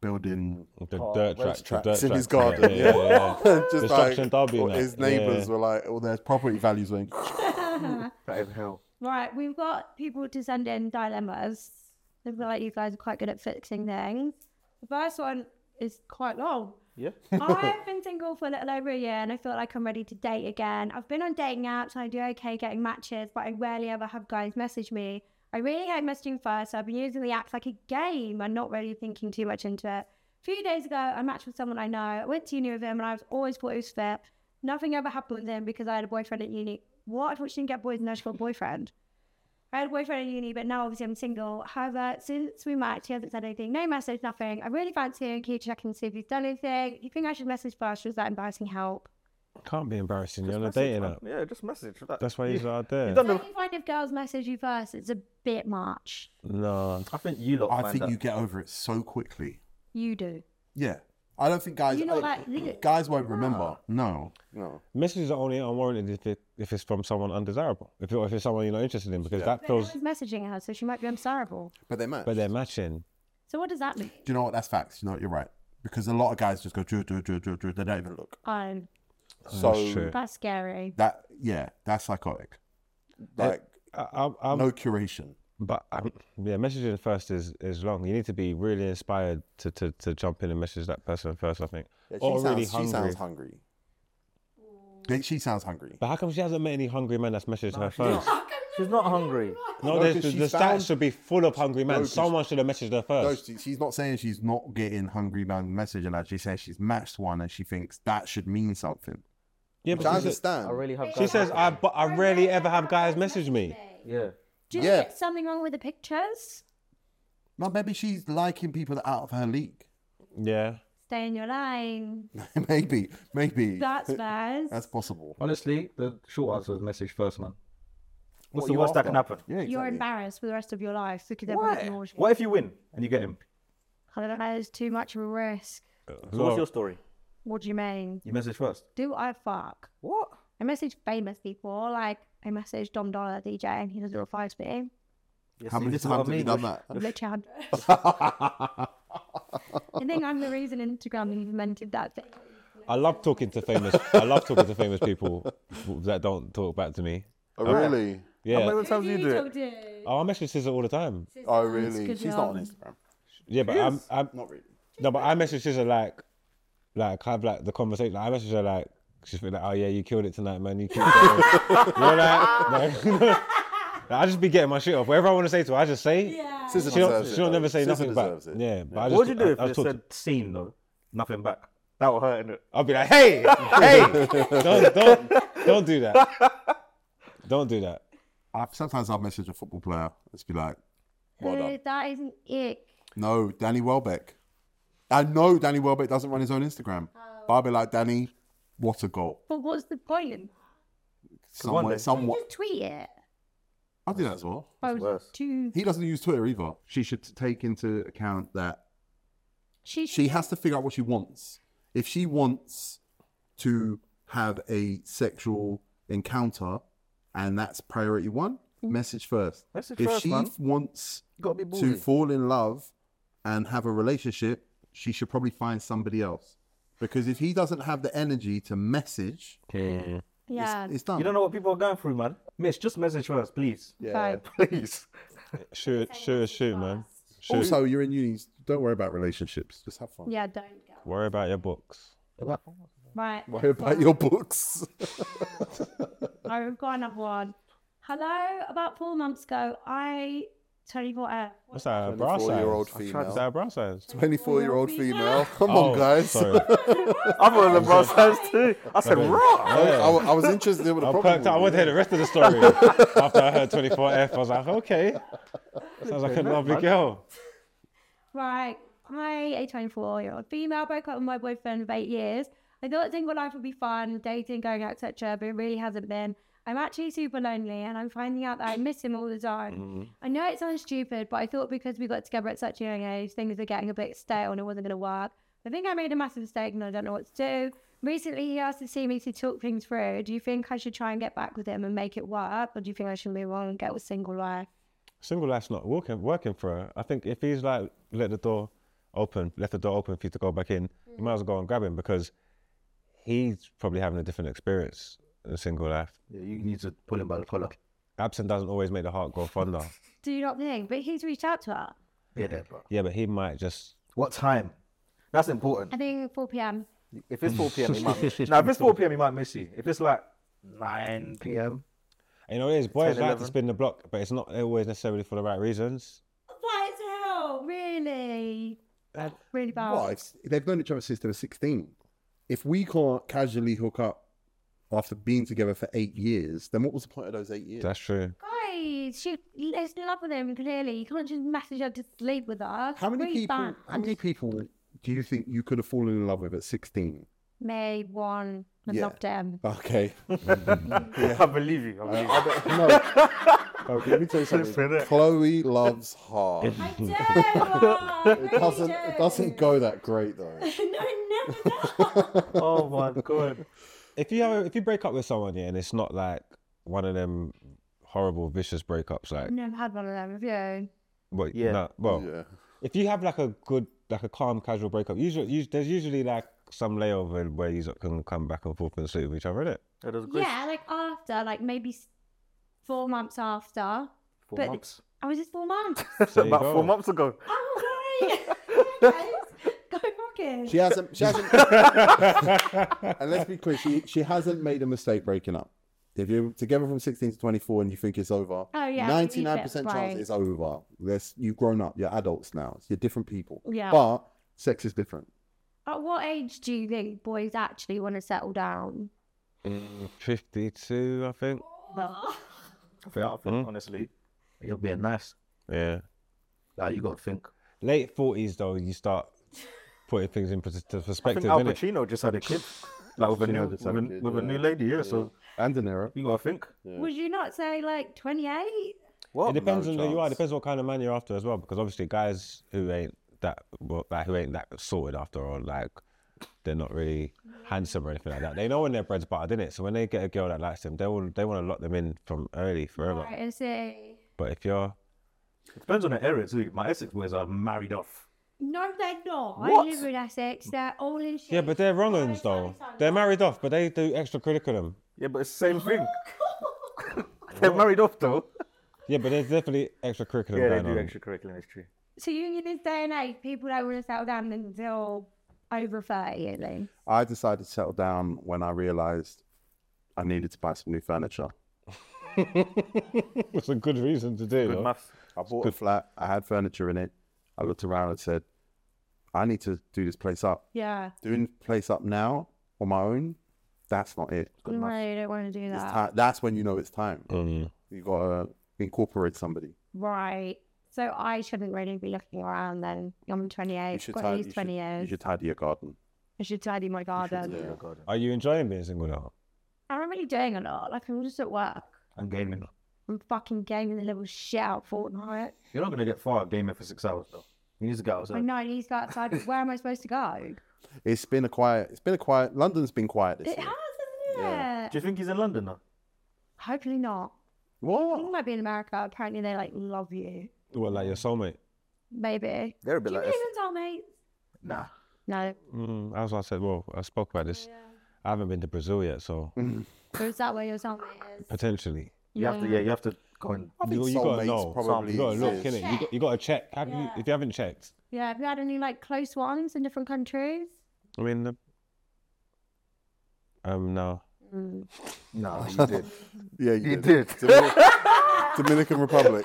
building
The
Oh,
dirt track,
race
the
tracks
dirt
in
track
his
track,
garden.
Yeah, yeah, yeah.
Just like
Destruction Derby
all
and that.
his neighbours
Yeah.
were like, all their property values went.
That is hell.
Right, we've got people to send in dilemmas. I feel like you guys are quite good at fixing things. The first one is quite long.
Yeah.
I've been single for a little over a year and I feel like I'm ready to date again. I've been on dating apps and I do okay getting matches, but I rarely ever have guys message me. I really hate messaging first, so I've been using the apps like a game and not really thinking too much into it. A few days ago, I matched with someone I know. I went to uni with him and I've always thought it was fit. Nothing ever happened with him because I had a boyfriend at uni. What? I thought she didn't get boys and now she got a boyfriend. I had a boyfriend at uni, but now obviously I'm single. However, since we matched, he hasn't said anything. No message, nothing. I really fancy him. Keep checking to see if he's done anything. You think I should message first or is that embarrassing help?
Can't be embarrassing. You're on a
Message,
dating
man.
app.
Yeah, just message. That-
That's why
you-
he's out there.
you don't
Don't
know.
you find if girls message you first, it's a bit much?
No.
I think you lot
I
find
think
that.
you get over it so quickly.
You do.
Yeah. I don't think guys.
You not
I-
like this?
guys won't remember. No. No.
Messages are only unwarranted if it if it's from someone undesirable. If it, if it's someone you're not interested in, because that
But no
feels.
one's messaging her, so she might be undesirable.
But they match.
But they're matching.
So what does that mean?
Do you know what? That's facts. You know what? You're right. Because a lot of guys just go, drew, drew, drew, drew, drew. They don't even look.
Um,
So
That's true.
that's scary.
that, yeah, that's psychotic. Like,
I, I'm, I'm,
no curation.
But um, yeah, messaging first is, is long. You need to be really inspired to, to, to jump in and message that person first, I think.
Yeah, she,
or
sounds,
really
she
hungry.
sounds hungry. Yeah, She sounds hungry.
But how come she hasn't met any hungry men that's messaged her
she's not.
first?
She's not hungry.
No,
No,
there's,
'cause
the,
she's
the
found-
stats should be full of hungry men.
No, 'cause-
Someone should have messaged her
No,
first.
she, she's not saying she's not getting hungry man message and that. She's saying she's matched one and she thinks that should mean something.
Yeah,
Which
but
I
she, said,
understand.
I really have.
she
guys-
says, I, but I rarely ever have guys message me.
Yeah.
Do you
Yeah.
think it's something wrong with the pictures?
No, maybe she's liking people that are out of her league.
Yeah.
Stay in your lane.
maybe, maybe.
That's bad.
That's possible.
Honestly, the short answer is message first, man. What's
What
the
you
worst that
after?
can happen?
Yeah, exactly.
You're embarrassed for the rest of your life because everyone
Why?
ignores you.
What if you win and you get him?
I don't know, it's too much of a risk.
So
Well,
what's your story?
What do you mean?
You message first.
Do I fuck?
What?
I message famous people, like I message Dom Dollar D J and he doesn't reply to me.
Yeah,
How
see,
many
this is
times
what
have
I
you
mean.
done that?
I've literally had... I think I'm the reason Instagram invented that thing.
I love talking to famous. I love talking to famous people that don't talk back to me.
Oh, really?
Yeah.
How many times do you do it?
talk to?
Oh, I message Scissor all the time.
Oh, really?
good
She's not on
job.
Instagram.
Yeah, but I'm, I'm
Not really.
no, but I message Scissor like, like have like the conversation. Like, I message her like, she's like, oh yeah, you killed it tonight, man. You killed it. you know, like, like, I just be getting my shit off. Whatever I want to say to her, I just say.
Yeah.
Sister
She don't,
deserves
she
it,
don't
though.
never say
Sister
nothing back.
deserves it.
Yeah, but I just,
What would you do
I,
if
I
you
talk to-
said scene though? Nothing back. That will hurt, innit?
I'll be like, hey, hey, don't, don't, don't do that. Don't do that.
I, sometimes I'll message a football player. Let's be like, well done.
Uh, that isn't it.
No, Danny Welbeck. I know Danny Welbeck doesn't run his own Instagram. But I'll be like, Danny, what a goal.
But what's the point?
Somewhere,
one day-
somewhat.
Just tweet it.
I'll do that as well.
I was
worse.
too...
He doesn't use Twitter either. She should take into account that
She,
she has to figure out what she wants. If she wants to have a sexual encounter and that's priority one, message first.
Message
if
first,
she
man.
wants
You gotta be
to
ballsy.
fall in love and have a relationship, she should probably find somebody else. Because if he doesn't have the energy to message,
Yeah.
Yeah.
it's done.
You don't know what people are going through, man. Miss, just message first, please.
Fine.
Please.
Shoot, shoot, shoot, man. Shoot.
Also, you're in uni. Don't worry about relationships. Just have fun.
Yeah, don't go.
Worry about your books.
Right.
Worry about your books.
I've got another one. Hello. About four months ago, I... twenty-four F.
What's that? A bra size?
twenty-four-year-old
Is
female.
that a bra size?
twenty-four-year-old female. Come
Oh,
on, guys.
Sorry.
I thought the bro size too. I said, raw.
I, I- I was interested in what the
I
problem
perked out. I
was.
wanted to hear the rest of the story. After I heard twenty-four F, I was like, okay. Sounds like a lovely girl.
Right. I'm a twenty-four-year-old female, broke up with my boyfriend of eight years. I thought single life would be fun, dating, going out, et cetera, but it really hasn't been. I'm actually super lonely, and I'm finding out that I miss him all the time. I know it sounds stupid, but I thought because we got together at such a young age, things were getting a bit stale and it wasn't going to work. I think I made a massive mistake and I don't know what to do. Recently, he asked to see me to talk things through. Do you think I should try and get back with him and make it work, or do you think I should move on and get with single life?
Single life's not working, working for her. I think if he's like, let the door open, left the door open for you to go back in, you might as well go and grab him because he's probably having a different experience in a single life.
Yeah, you need to pull him by the collar.
Absent doesn't always make the heart grow fonder.
Do you not think? But he's reached out to her.
Yeah, bro.
Yeah, but he might just.
What time? That's important.
I think four p.m.
If it's four p.m, he might miss you. Now, if it's four p.m, he might miss you. If it's like nine p.m.
You know, it is. Boys
ten,
like
eleven.
to spin the block, but it's not always necessarily for the right reasons.
What is hell? Really? Really bad.
Well, if they've known each other since they were sixteen. If we can't casually hook up after being together for eight years, then what was the point of those eight years?
That's true.
Guys, she is in love with him, clearly. You can't just message her to sleep with her.
How many
Really
people?
bad.
How many people do you think you could have fallen in love with at sixteen?
Me, one. I
Yeah.
loved him.
Okay.
I believe you. I believe you.
No. Okay, let me tell you something. Chloe loves hard.
I do!
It doesn't. It doesn't go that great though.
No, it never does.
Oh my god.
If you have, a, if you break up with someone, yeah, and it's not like one of them horrible, vicious breakups, like
I've never had one of them, have you?
what?
Yeah.
No, well,
Yeah.
if you have like a good, like a calm, casual breakup, usually, usually there's usually like some layover where you can come back and forth and sleep with each other, innit?
That was great.
Yeah, like after, like maybe s- four months after.
Four
but
months.
I was just four months.
So you
About
go.
four months ago.
Oh, great. Guys, go rocket.
She hasn't. She hasn't. And let's be clear. She she hasn't made a mistake breaking up. If you're together from sixteen to twenty-four and you think it's over,
Oh, yeah,
ninety-nine percent
you get
chance
right.
it's over. Yes, you've grown up. You're adults now. You're different people.
Yeah.
But sex is different.
At what age do you think boys actually want to settle down?
fifty-two, I think.
Well,
I think, I think honestly, you're being nice.
Yeah.
Like, you got to think.
Late forties though, you start putting things in pers-
I think
perspective,
Al
innit?
Pacino just had a kid. Like with a new,
Pacino
with,
just had
a,
a kid,
with a
yeah.
new lady, yeah. So
And De Niro.
you got to think.
would you not say like twenty-eight?
What?
It depends
No
on who you are.
chance.
Depends what kind of man you're after as well. Because obviously, guys who ain't that, well, like who ain't that sorted after, or like they're not really handsome or anything like that. They know when their bread's buttered, innit? So when they get a girl that likes them, they will they want to lock them in from early forever.
Right, I see.
But if you're
It depends on the area too. My Essex boys are married off.
No, they're not.
What?
I live in Essex. They're all in shit.
yeah, but they're wrong uns though. They're married off, but they do extracurriculum.
Yeah, but it's the same thing. They're married off though.
Yeah, but there's definitely extracurriculum
Yeah, they
going
do
on.
extracurricular. It's true.
So you in this day and age, people don't want to settle down until over thirty, at least.
I decided to settle down when I realised I needed to buy some new furniture.
It's a good reason to do
Good
it.
maths.
I bought a flat. I had furniture in it. I looked around and said, I need to do this place up.
Yeah.
Doing the place up now on my own, that's not it.
No, you don't want to do
It's
that.
ti- that's when you know it's time.
Mm.
You got to incorporate somebody.
Right. So I shouldn't really be looking around then. I'm
You
twenty-eight.
should,
Got
tidy,
at
you,
least
should,
twenty
you
years.
should tidy your garden.
I should tidy my garden.
Yeah, God.
Are you enjoying being single now?
I'm not really doing a lot. Like, I'm just at work.
And gaming.
I'm fucking gaming the little shit out Fortnite.
You're not gonna get far gaming for six hours though. You need to go
I
outside.
know, I need to go outside. Where am I supposed to go?
It's been a quiet. It's been a quiet. London's been quiet this
It
year.
has, hasn't it?
Yeah.
Do you think he's in London now?
Hopefully not. I think
What?
it might be in America. Apparently they like love you.
What, like your soulmate?
Maybe.
They're a
Do
bit
you
like
believe
F-
in soulmates?
nah.
No.
Mm, as I said, well, I spoke about this. I haven't been to Brazil yet, so
Or is that where your soulmate is?
potentially.
You have to, yeah, you have to go and.
I think
You, you gotta
soulmates
know.
probably
You gotta look,
exist.
innit? You got, you gotta check. Have you,
Yeah.
if you haven't checked,
Yeah, have you had any like close ones in different countries?
I mean, the, um, no.
Mm.
No, you did.
Yeah, you,
You
did.
did.
Dominic- Dominican Republic.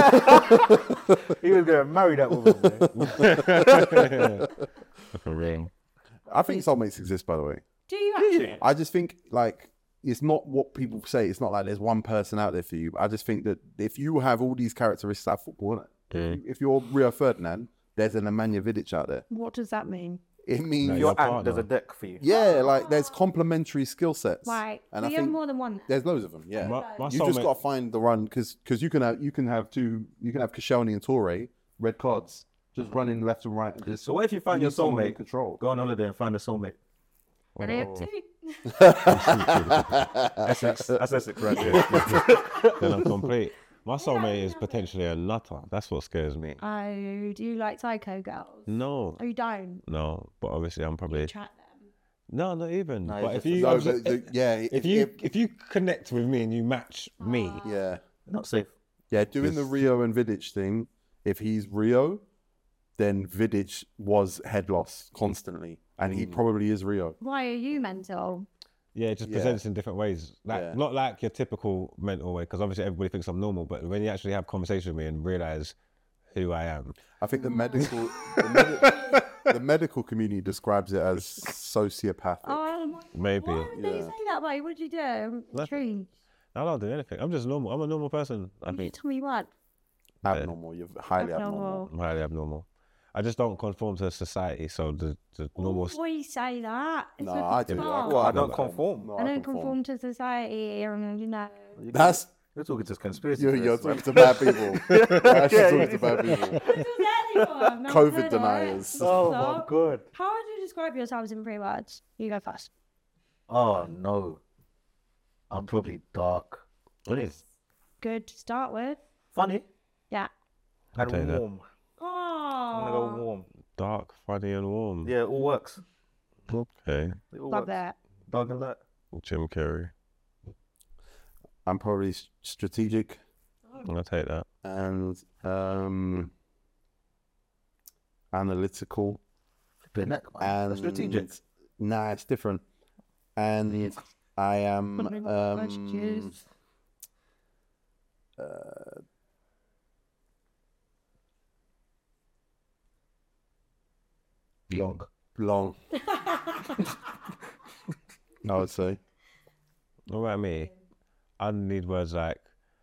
He was gonna marry that woman. Man.
For real.
I think soulmates exist, by the way.
Do you actually?
I just think like it's not what people say. It's not like there's one person out there for you. I just think that if you have all these characteristics at football, innit? If you're Rio Ferdinand, there's an Nemanja Vidic out there.
What does that mean?
It means
No,
Your
Your
aunt
partner.
does a deck for you.
yeah, like there's complementary skill sets.
Right.
And
we
I
have
think
more than one.
there's loads of them. Yeah.
My, my
You just
soulmate-
got to find the run because because you can have you can have two you can have Koscielny and Torre red cards just running left and right and just
So what if you find
you
your
need someone in
soulmate?
control.
Go on holiday and find a soulmate.
Brilliant.
Essex, that's Essex right there.
then I'm complete. My soulmate is potentially a nutter. That's what scares me.
Oh, do you like psycho girls?
No,
Oh, you don't?
no. But obviously, I'm probably
Attract them.
no, not even.
No,
but
it's
if
just-
you,
No,
obs-
but the, yeah,
if,
if,
you,
if,
if you connect with me and you match me,
yeah,
Not safe.
yeah, doing the
Just-
Rio and Vidic thing. If he's Rio, then Vidic was head loss constantly, and he probably is Rio.
Why are you mental?
yeah, it just
Yeah.
presents in different ways. Like
Yeah.
not like your typical mental way, because obviously everybody thinks I'm normal. But when you actually have conversation with me and realize who I am,
I think the medical, the, medi- the medical community describes it as sociopathic.
Oh, my
maybe
Why would they
Yeah.
say that, mate? What did you do? I'm intrigued.
I don't do anything. I'm just normal. I'm a normal person. I
You
think
tell me what.
Abnormal, you're highly abnormal.
Abnormal.
I'm highly abnormal. I just don't conform to society. So the the normal.
Before you say that, it's
No,
with
I
the
do.
bar.
Well, I
No,
don't
no,
conform.
no,
I don't conform to society, and you know.
That's
You're talking to conspiracy
you're, you're
theorists,
talking
man.
to bad people. You're actually
Yeah,
talking
yeah.
to bad people.
Anyone, no,
COVID
no, no.
deniers.
Oh
So,
my god.
How would you describe yourselves in three words? You go first.
Oh no. I'm probably dark.
What is?
Good to start with.
Funny
Yeah.
and
take that.
warm. I'm gonna go
Oh,
warm.
Dark, funny, and warm.
Yeah, it all works.
Okay.
It all
love
works.
that.
Dark and light.
Jim Carrey.
I'm probably s- strategic
I'll take that.
and um, analytical
Flipping neck, man.
and
That's strategic.
Nah, it's different. And I am
Putting
um,
questions.
uh,
Long.
long. I would say.
What about me? I need words like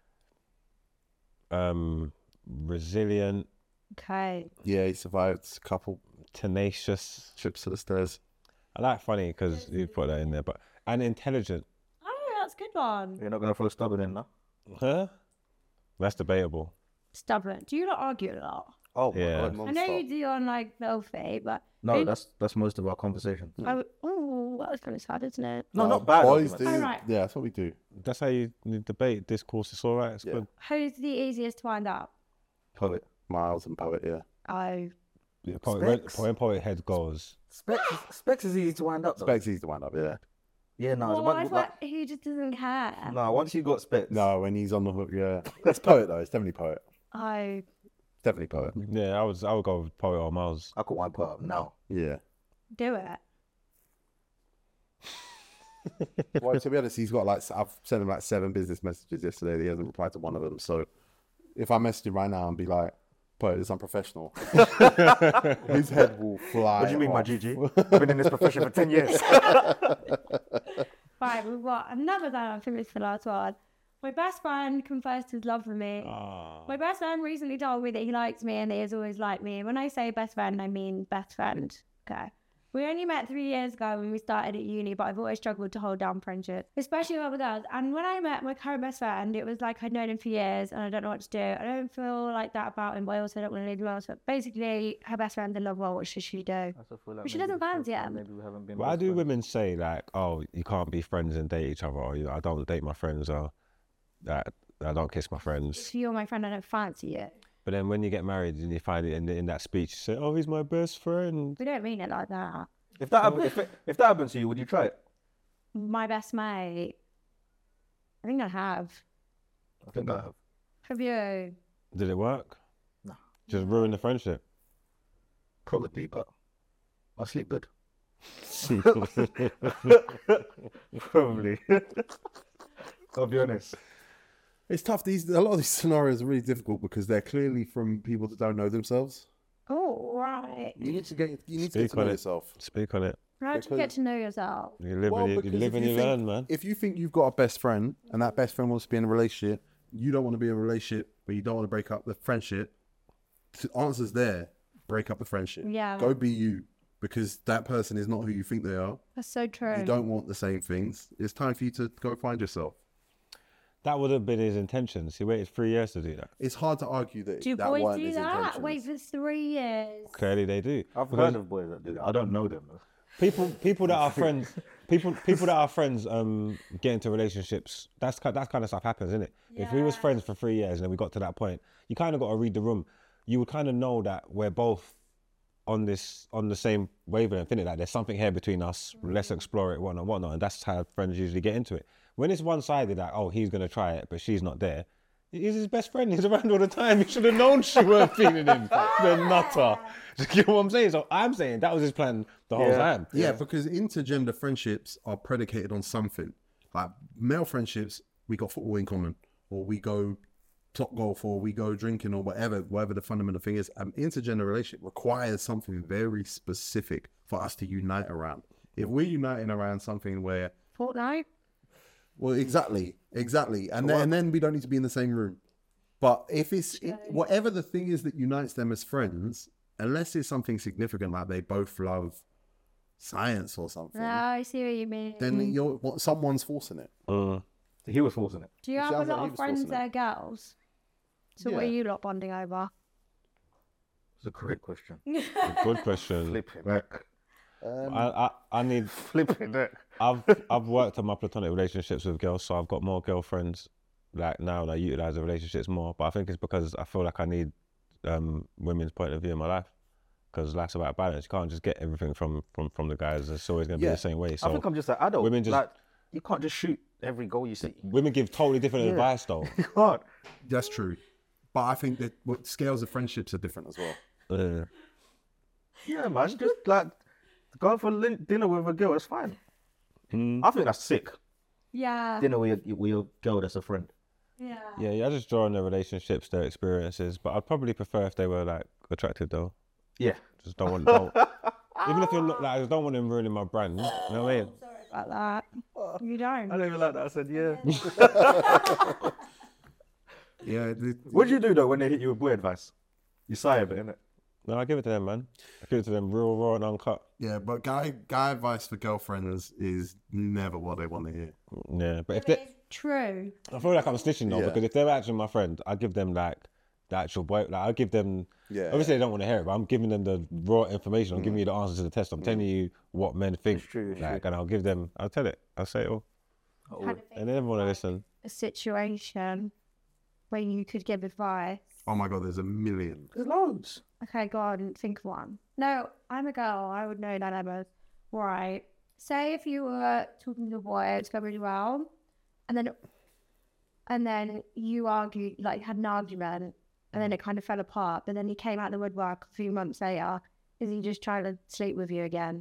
um, resilient,
Okay.
Yeah, he survived a couple
tenacious.
trips to the stairs.
I like funny because you put that in there, but and intelligent.
Oh, that's a good one.
You're not gonna throw stubborn in, no?
Huh? That's debatable.
Stubborn. Do you not argue a lot?
Oh my
Yeah.
god.
I know you do on like Filthy, but
No,
Who-
that's that's most of our conversation.
I would, oh, that was kind of sad, isn't it?
No,
Uh,
not bad.
Boys
arguments.
do.
Oh, right.
Yeah, that's what we do.
That's how you, you debate discourse. It's all right. It's
Yeah.
good.
Who's the easiest to find out?
Poet.
Miles and Poet, yeah.
Oh,
Yeah, poet, when,
Specs.
when poet head goes.
Specs, Specs is easy to wind up. Though.
Specs easy to wind up, yeah.
Yeah, no.
well,
one-
I
like-
thought he just doesn't care.
no, once you got Specs.
No, when he's on the hook, yeah. That's Poet though. It's definitely Poet.
Oh,
Definitely Poet.
Yeah, I was. I would go with poet or Miles.
I could wind Poet up now.
Yeah.
do it.
Well, to be honest, he's got like I've sent him like seven business messages yesterday. He hasn't replied to one of them. So if I message him right now and be like, "Poet, it's unprofessional," his head will fly.
What do you mean, my
off.
G G? I've been in this profession for ten years.
Right, we've got another one. I think it's the last one. My best friend confessed his love for me.
Ah.
My best friend recently told me that he likes me and that he has always liked me. When I say best friend, I mean best friend. Okay. We only met three years ago when we started at uni, but I've always struggled to hold down friendship, especially with other girls. And when I met my current best friend, it was like I'd known him for years and I don't know what to do. I don't feel like that about him, but I also don't want to leave him else. But basically, her best friend's in love. Well, what should she do? But she doesn't fancy him.
Maybe we haven't been.
Why
best
do
friends.
women say like, "Oh, you can't be friends and date each other," or you know, "I don't date my friends," or that I don't kiss my friends?
If you're my friend, I don't fancy you.
But then when you get married and you find it in, in that speech, you say, "Oh, he's my best friend."
We don't mean it like that.
If that happened, if, it, if that happened to you, would you try it?
My best mate. I think I have.
I think I have.
Have you?
Did it work?
No.
Just ruin the friendship.
Probably, but I sleep good. Probably. I'll be honest.
It's tough. These a lot of these scenarios are really difficult because they're clearly from people that don't know themselves.
Oh, right.
You need to get you need to
Speak
get to know
on it.
yourself.
Speak on it.
How do you
Because-
get to know yourself?
You live
Well,
and you, you
because
live
if
and
you
you
think-
learn, man.
If you think you've got a best friend and that best friend wants to be in a relationship, you don't want to be in a relationship, but you don't want to break up the friendship. The answer's there. Break up the friendship.
Yeah.
Go be you, because that person is not who you think they are.
That's so true.
You don't want the same things. It's time for you to go find yourself.
That would have been his intentions. He waited three years to do that.
It's hard to argue that
Do
that
boys
weren't
do
his
that?
intentions.
Wait for three years.
Clearly, they do.
I've
Because
heard of boys that do that. I don't know them. Though.
people, people that are friends, people people that are friends um get into relationships. That's ki- that kind of stuff happens, isn't it? If we was
Yeah.
friends for three years and then we got to that point, you kind of got to read the room. You would kind of know that we're both on this on the same wavelength, innit? Like there's something here between us. Let's explore it, whatnot, whatnot. And that's how friends usually get into it. When it's one sided, like oh he's gonna try it, but she's not there. He's his best friend. He's around all the time. You should have known she weren't feeling him. The nutter. Do you get what I'm saying? So I'm saying that was his plan the whole
Yeah.
time.
Yeah, because intergender friendships are predicated on something. Like male friendships, we got football in common, or we go top golf, or we go drinking, or whatever, whatever the fundamental thing is. An intergender relationship requires something very specific for us to unite around. If we're uniting around something where,
Fortnite.
well, exactly, exactly, and then, and then we don't need to be in the same room. But if it's it, whatever the thing is that unites them as friends, unless it's something significant, like they both love science or something,
No, I see what you mean.
then you're what, someone's forcing it.
Uh,
He was forcing it.
Do you
It
have a
sounds like
lot
he
of
was
friends
forcing
that are girls? So what are
Yeah.
you lot bonding over?
It's a correct question.
good question.
Flipping back.
I, I I need.
Flipping back.
I've I've worked on my platonic relationships with girls, so I've got more girlfriends like now, and I utilize the relationships more. But I think it's because I feel like I need um, women's point of view in my life, because life's about balance. You can't just get everything from from from the guys. It's always going to
Yeah.
be the same way. So
I think I'm just an adult.
women just-
like, you can't just shoot every goal you see.
women give totally different
Yeah.
advice, though.
You can't.
That's true, but I think that what scales of friendships are different as well.
Uh,
Yeah, man. Just like going for lin- dinner with a girl, it's fine.
mm,
I think that's sick.
Yeah.
Dinner with your, with your girl that's a friend.
Yeah.
yeah, yeah. I just draw on their relationships, their experiences, but I'd probably prefer if they were like attractive, though.
Yeah.
Just don't want don't. Even if you're not, like, I just don't want them ruining my brand. You know what I mean?
Sorry about that. You don't.
I don't even like that. I said, yeah.
Yeah, the,
What do you do though when they hit you with boy advice? You sigh a bit, innit?
No, I give it to them, man. I give it to them real, raw and uncut.
yeah, but guy guy advice for girlfriends is never what they want to hear.
Yeah, but if they,
It's true.
I feel like I'm snitching though,
Yeah.
because if they're actually my friend, I give them like the actual boy. Like I give them.
Yeah.
Obviously, they don't want to hear it, but I'm giving them the raw information. I'm giving you the answers to the test. I'm telling you what men think.
It's true, it's
like, and I'll give them. I'll tell it. I'll say it all,
Kind of
and they never want to listen.
a situation where you could give advice.
Oh my god, there's a million.
There's loads.
Okay, go on, think of one. No, I'm a girl. I would know dilemmas. Right. Say if you were talking to a boy, it's going really well, and then and then you argue, like had an argument, and then it kind of fell apart. But then he came out of the woodwork a few months later. Is he just trying to sleep with you again?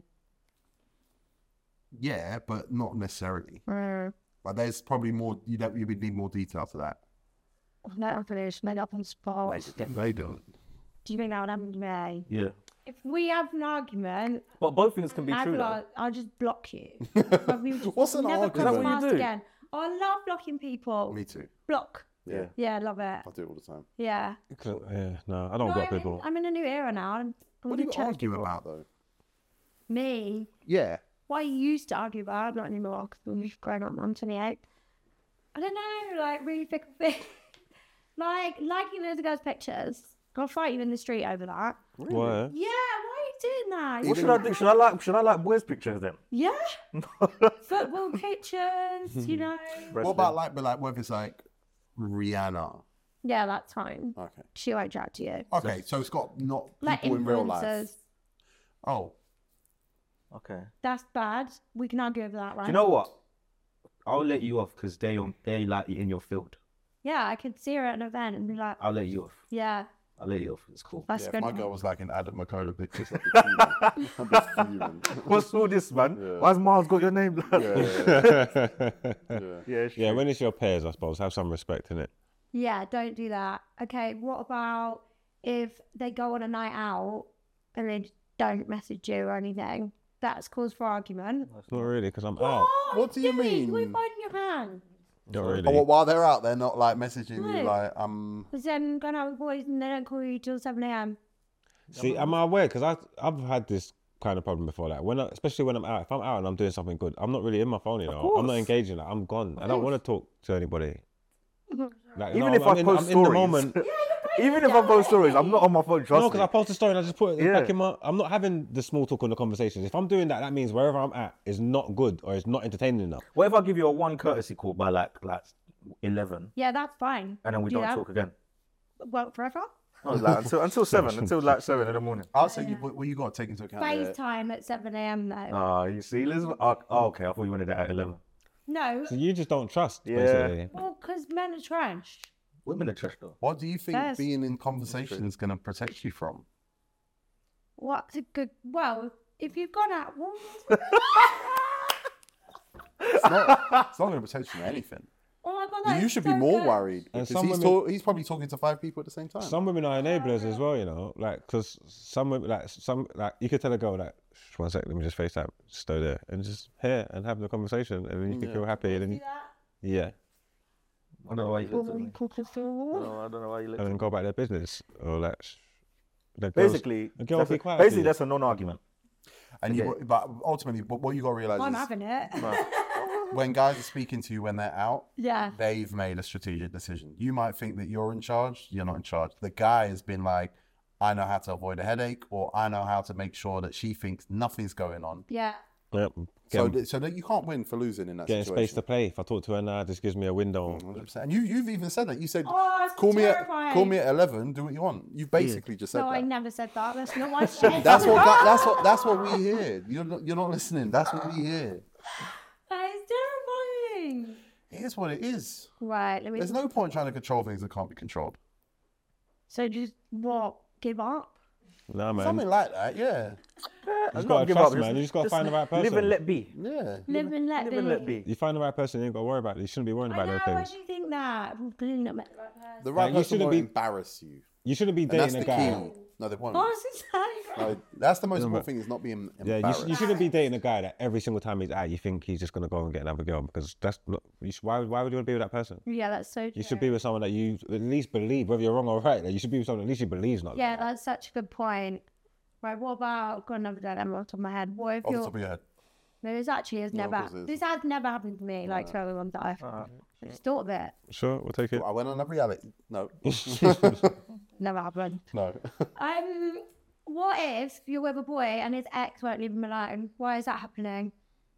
Yeah, but not necessarily.
Mm.
Like there's probably more. You don't. You would need more detail to that.
Let him finish. Made up on the spot.
They don't.
Do you think that would happen to me?
Yeah.
If we have an argument,
But both things can be
I'd
true
be
though.
like, I'll just block you. But we just
What's an
never
argument?
cross
Is that what you
paths
do?
again. Oh, I love blocking people.
Me too.
Block.
Yeah,
Yeah, love it.
I do it all the time.
Yeah.
Yeah, no, I don't
No,
block
I'm, in,
people.
I'm in a new era now. I'm, I'm
What do
gonna
you
change
argue
people.
about though?
Me.
Yeah.
What I used to argue about, not anymore, because we've grown up. I'm twenty-eight. I don't know, like really fickle thing. Like liking those girls' pictures. I'll fight you in the street over that.
Why?
Yeah, why are you doing that?
What should I do? Should I like should I like boys' pictures then?
Yeah. Football pictures, you know.
What about like, but like, what if it's like Rihanna?
Yeah, that's fine.
Okay.
She won't chat to you.
Okay, so it's got not
Like
people in real life.
influencers.
Oh,
Okay.
That's bad. We can argue over that, right?
Do you know what? I'll let you off because they on they like in your field.
Yeah, I could see her at an event and be like,
I'll let you off.
yeah,
I'll let you off. It's cool.
that's
yeah, if
good.
my girl was like in Adam McCullough pictures, I'd be fuming. I'd be fuming.
What's all this, man?
Yeah.
Why's Miles got your name?
Yeah, yeah, yeah. yeah.
yeah, it's
Yeah,
true.
when it's your pairs, I suppose, have some respect in it.
Yeah, don't do that. Okay, what about if they go on a night out and they don't message you or anything? That's cause for argument.
Not really, because I'm out.
What do you mean?
We're biting your hand.
Not really.
Oh, well, while they're out, they're not like messaging
No.
you like, um,
Because then going out with boys and they don't call you till seven a.m.
See, am I aware? Because I I've had this kind of problem before. Like when, I, especially when I'm out. If I'm out and I'm doing something good, I'm not really in my phone. You know, I'm not
course.
engaging. Like, I'm gone. I don't want to talk to anybody. Like,
Even
no,
if
I'm,
I
in,
post
I'm in the
stories.
moment.
Even if I post stories, I'm not on my phone. Trust
No,
me.
because I post a story and I just put it
Yeah.
back in my. I'm not having the small talk on the conversations. If I'm doing that, that means wherever I'm at is not good or it's not entertaining enough.
What if I give you a one courtesy call by like like eleven,
Yeah, that's fine.
and then we
Do
don't
that.
talk again?
Well, forever.
No, like, until until seven, until like seven in the morning.
I'll say you, what you got to take into account. there.
FaceTime at seven a.m. though.
Oh, you see, Elizabeth. Oh, oh, okay, I thought you wanted that at eleven.
No,
So you just don't trust,
Yeah.
basically.
well, because men are trash.
Women are trash though.
What do you think
Yes.
being in conversation is going to protect you from?
What's a good? Well, if you've gone out, well,
It's not, it's not going to protect you from anything.
oh my god, that
You
is
should
so
be more
good.
worried
And
because
some
he's,
women-
talk, he's probably talking to five people at the same time.
Some women are enablers as well, you know, like because some women, like some, like you could tell a girl like, "Shh, one sec, let me just FaceTime, just stay there and just here and have the conversation, and then you can feel happy, and then
Do
you,
that.
yeah,
I don't know why you looked at
Woman
me.
cook a fool.
No, I don't know why you looked
and
at
then
me.
go about their business or like, sh- the girls-
Basically,
a girl
that's
be
a,
quiet.
basically
please.
that's a non-argument.
And you, but ultimately, what what you got to realize
I'm
is
having it.
when guys are speaking to you when they're out,
Yeah.
they've made a strategic decision. You might think that you're in charge. You're not in charge. The guy has been like, I know how to avoid a headache, or I know how to make sure that she thinks nothing's going on.
Yeah.
Yep.
So,
Getting,
that, so that you can't win for losing in that
getting
situation.
space to play. If I talk to her now, this gives me a window.
one hundred percent. And you, you've even said that. You said,
Oh, it's
call me at
terrifying.
call me at eleven. Do what you want. You basically just said
No, I
that.
never said that. That's not what I said.
That's what that, that's what that's what we hear. You're not, you're not listening. That's what we hear.
That is terrifying.
It is what it is.
Right. Let me.
There's no point trying to control things that can't be controlled.
So just what? Give up?
Nah, man.
Something like that. Yeah.
You
just gotta trust, man. You just gotta find the right
Live
person.
and let be.
Yeah.
Live and let
Live
be.
and let be.
You find the right person, you ain't got to worry about it. You shouldn't be worrying
I
about
know.
those
Why
things.
do you think that? Well, clearly not met the right person.
The right
Like, you
person
shouldn't
won't
be-
embarrass you.
You shouldn't be
And that's
dating
the
a guy.
key. No, they won't.
Oh, it's insane.
No, that's the most
No,
important
but-
thing is not being
Yeah, you,
embarrassed.
sh- you shouldn't be dating a guy that every single time he's out, you think he's just gonna go and get another girl because that's not. You sh- why? Why would you want to be with that person?
Yeah, that's so true.
You should be with someone that you at least believe, whether you're wrong or right. Like you should be with someone at least you believe's not.
Yeah, that's such a good point. Right, what about, I've got another dilemma off the top of my head. What if
Off the
you're,
top of your head.
no, this actually has
No, of
never,
course it is.
this has never happened to me, like to everyone's life. I just thought of it.
Sure, we'll take it.
I went on a reality. No.
Never happened.
No.
Um, what if you're with a boy and his ex won't leave him alone? Why is that happening?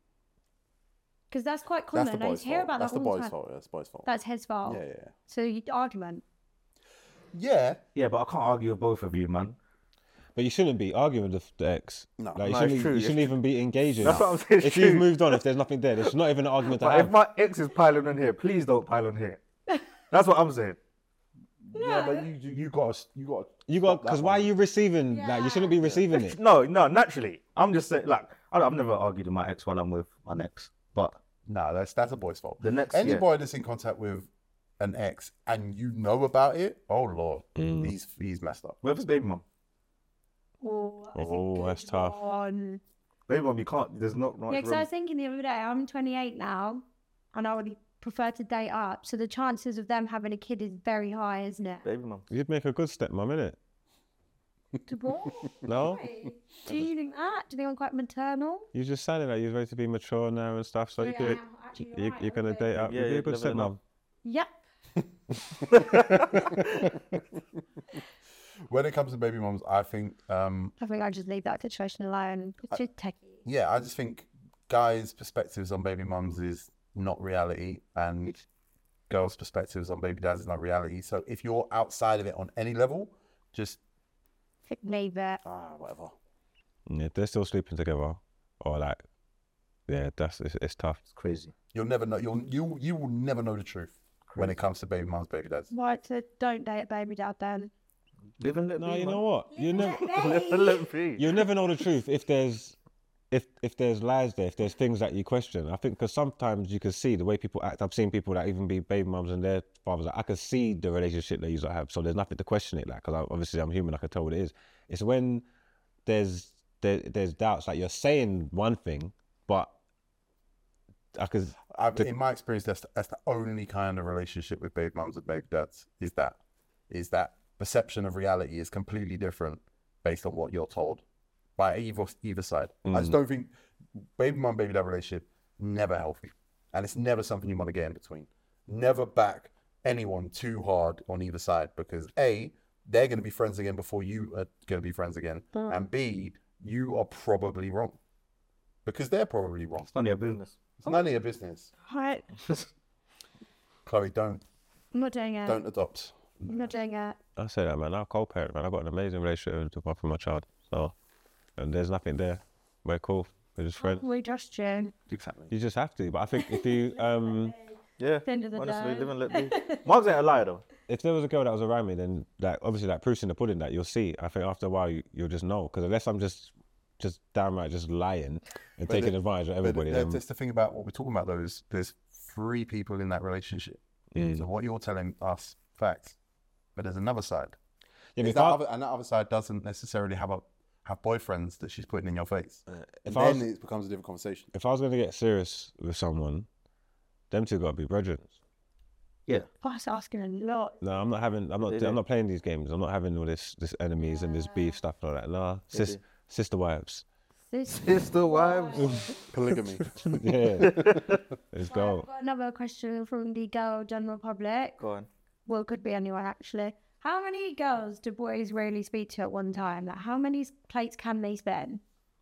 Because that's quite common.
That's the
I
boy's
hear
fault.
about
That's
that
the
all the
boy's
time.
fault. That's the boy's fault.
That's his fault.
Yeah, yeah.
So you argument.
Yeah.
Yeah, but I can't argue with both of you, man.
But you shouldn't be arguing with the ex.
No.
like, you
No,
shouldn't,
it's true,
you
it's
shouldn't even be engaging.
That's what I'm saying, it's
If you've
true.
moved on, if there's nothing there, there's not even an argument to
But if
have.
my ex is piling on here, please don't pile on here. That's what I'm saying.
Yeah, but you you, you got you got
You got because why are you receiving? Like you shouldn't be receiving it.
No, no, naturally. I'm just saying, like, I- I've never argued with my ex while I'm with my next. But
No, that's that's a boy's fault.
The next-
Any
yeah.
boy that's in contact with an ex and you know about it, oh lord,
Mm.
he's he's messed up.
where's baby mum?
Oh, that's a
Oh,
good
that's tough.
one.
Baby mum, you can't. There's not much
Yeah, because I
room.
was thinking the other day, I'm twenty-eight now, and I would prefer to date up. So the chances of them having a kid is very high, isn't it?
Baby mum.
You'd make a good stepmom, innit?
To what?
No,
Why? Do you think that? Do you think I'm quite maternal?
you just sounded like you're ready to be mature now and stuff. So you
Yeah,
could,
actually,
you,
right,
you're gonna
okay.
date up.
Yeah,
You'd be
yeah,
a good
level them
stepmom.
Yep.
When it comes to baby moms, I think um
I think I just leave that situation alone. It's just techie.
yeah, I just think guys' perspectives on baby mums is not reality, and girls' perspectives on baby dads is not reality. So if you're outside of it on any level, just
Leave it.
ah whatever.
Yeah, if they're still sleeping together, or like, yeah, that's it's, it's tough.
It's crazy.
You'll never know. You'll you you will never know the truth when it comes to baby mums, baby dads.
Right, so don't date a baby dad then.
Live and let
No,
be.
you
man.
know what? You never,
Live and let be.
you'll never know the truth if there's, if if there's lies there, if there's things that you question. I think because sometimes you can see the way people act. I've seen people that even be baby mums and their fathers. Like, I can see the relationship they used to have, so there's nothing to question it. Like, because obviously I'm human, I can tell what it is. It's when there's there, there's doubts. Like you're saying one thing, but I could.
I, in my experience, that's that's the only kind of relationship with baby mums and baby dads. Is that is that perception of reality is completely different based on what you're told by either either side. I just don't think baby mum baby dad relationship never healthy, and it's never something you want to get in between. Never back anyone too hard on either side because a they're going to be friends again before you are going to be friends again.
Mm.
And B, you are probably wrong because they're probably wrong.
It's none of your business.
It's none of your business.
Right.
Chloe, don't
I'm not doing it.
don't adopt.
I'm not doing it.
I say that, man. I'll co-parent, man. I've got an amazing relationship with my, with my child. So, and there's nothing there. We're cool. We're just friends.
We trust you.
Exactly.
You just have to. But I think if you, um,
Yeah.
At the end of the
Honestly,
day.
live and let be. Mark's ain't a liar though.
if there was a girl that was around me, then like obviously like proof's in the pudding that you'll see. I think after a while you, you'll just know. Because unless I'm just, just downright just lying and
But
taking
the-
advantage of
But
everybody,
the-
then
that's the thing about what we're talking about though is there's three people in that relationship.
Mm.
So what you're telling us, facts. But there's another side.
yeah,
Is
if
that
I-
other, and that other side doesn't necessarily have a have boyfriends that she's putting in your face.
if
And
I
then
was,
it becomes a different conversation.
if I was gonna get serious with someone, them two got to be brethren.
Yeah.
That's asking a lot.
No, I'm not having. I'm not.
They do.
I'm not playing these games. I'm not having all this, this enemies and this beef stuff and all that. Nah,
They
sis,
do.
sister wives.
This
Sister wives.
Polygamy.
Yeah, let's
I've
go.
got another question from the girl general public.
Go on.
Well, it could be anyone actually. How many girls do boys really speak to at one time? Like, how many plates can they spin?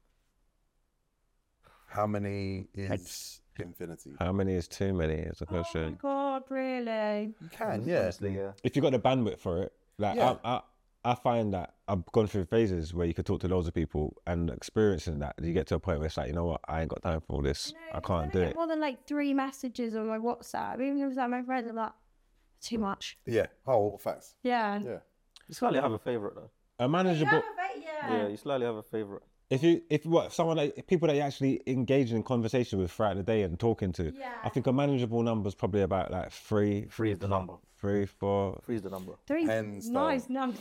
How many is infinity?
How many is too many? Is the
Oh my
question.
god, really?
You can, yeah.
Honestly, yeah.
If you got the bandwidth for it, like
Yeah.
I, I, I find that I've gone through phases where you could talk to loads of people and experiencing that, you get to a point where it's like, you know what, I ain't got time for all this. I can't do
get
it.
more than like three messages on my WhatsApp. Even if it was like my friends, I'm like, too much.
Yeah. Oh, facts.
Yeah.
Yeah.
You slightly have a favourite though.
A manageable.
Yeah.
Yeah, you slightly have a favourite.
If you, if what, someone, that, people that you actually engage in conversation with throughout the day and talking to,
Yeah.
I think a manageable number is probably about like three,
Three is the number.
three, four.
Three is the number.
Three
Depends,
nice
though.
numbers.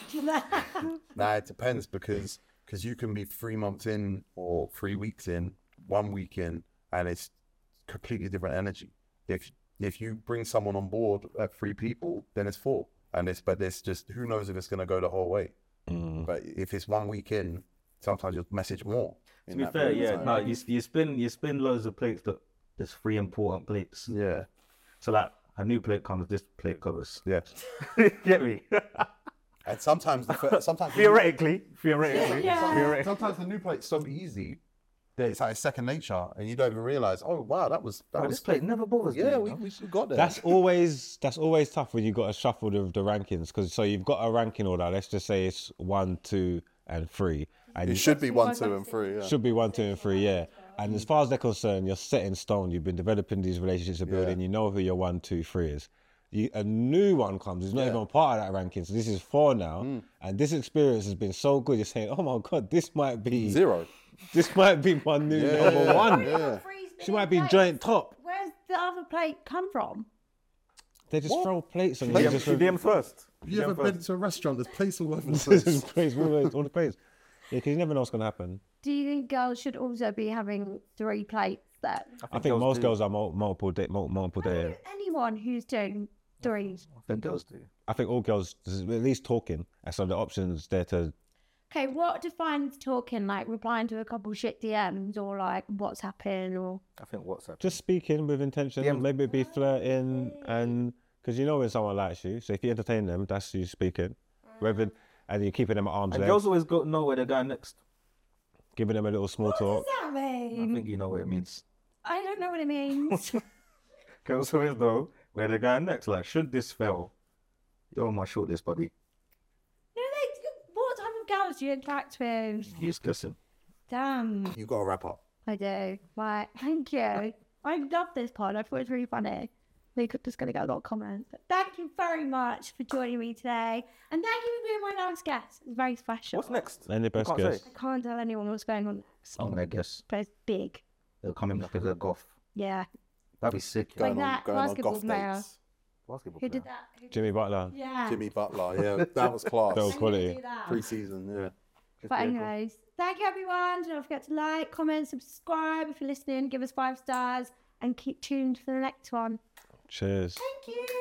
Nah, it depends because because you can be three months in or three weeks in, one week in, and it's completely different energy. If if you bring someone on board at three people, then it's four, and it's but it's just who knows if it's gonna go the whole way.
Mm.
But if it's one week in, sometimes you'll message more.
To
in
be
that
fair,
period of
yeah.
time.
No, you you spin you spin loads of plates that there's three important plates.
Yeah,
So like a new plate comes, this plate covers.
yeah.
Get me?
And sometimes the fir- sometimes the-
Theoretically, theoretically,
Yeah.
theoretically.
sometimes the new plate's so easy that it's like second nature, and you don't even realize. Oh wow, that was that
Oh,
was
this plate never bothers me.
Yeah,
you
we,
know?
we should got there.
That's always that's always tough when you've got to shuffle the, the rankings because so you've got a ranking order. Let's just say it's one, two, and three, and
it
you
should be one, two, and three. Yeah.
should be one, two, and three. Yeah. And as far as they're concerned, you're set in stone. You've been developing these relationships, you're building. You know who your one, two, three is. You, a new one comes. It's not
Yeah.
even a part of that ranking. So this is four now, and this experience has been so good. You're saying, "Oh my god, this might be
Zero.
This might be my new
Yeah,
number one.
yeah.
She might be joint top."
Where's the other plate come from?
They just throw plates on you.
Plates?
Just
She D Ms first.
You ever been to a restaurant? There's plates all over the
This
place.
is crazy. All the, all the plates. Yeah, because you never know what's gonna happen.
Do you think girls should also be having three plates then?
I think most
do.
girls are mul- multiple day, mul- multiple day.
Anyone who's doing three.
I think girls do.
I think all girls is at least talking, and so the options there to.
Okay, what defines talking? Like replying to a couple shit D Ms or like what's happening or
I think WhatsApp.
Just speaking with intention,
Yeah.
maybe be flirting, and because you know when someone likes you, so if you entertain them, that's you speaking. Whether and you're keeping them at arm's
And
length,
girls always go know where they're going next.
giving them a little small talk.
what does that
I
mean?
think you know what it means.
I don't know what it means.
Girls always know where they're going next. Like, should this fail, you're on my shortlist, buddy.
No, they, what type of girls do you interact with?
He's guessing.
Damn,
You got to wrap up.
I do. Right, thank you. I love this pod. I thought it was really funny. I think there's going to get a lot of comments. But thank you very much for joining me today. And thank you for being my last guest. It's very special.
What's next?
And the best
can't
guess.
say.
I can't tell anyone what's going on next.
I'm gonna guess
But it's big.
they'll come in like a little golf.
Yeah.
That'd be sick.
Like
Going
that,
on, going on
basketball
golf
player.
dates.
Basketball
Who did
player.
that? Who did
Jimmy Butler.
Yeah.
Jimmy Butler, yeah, that was class.
That was
I'm gonna
quality.
do that.
Pre-season, yeah.
Just
But
be a golf-
anyways, thank you everyone. Don't forget to like, comment, subscribe if you're listening. Give us five stars and keep tuned for the next one.
Cheers.
Thank you.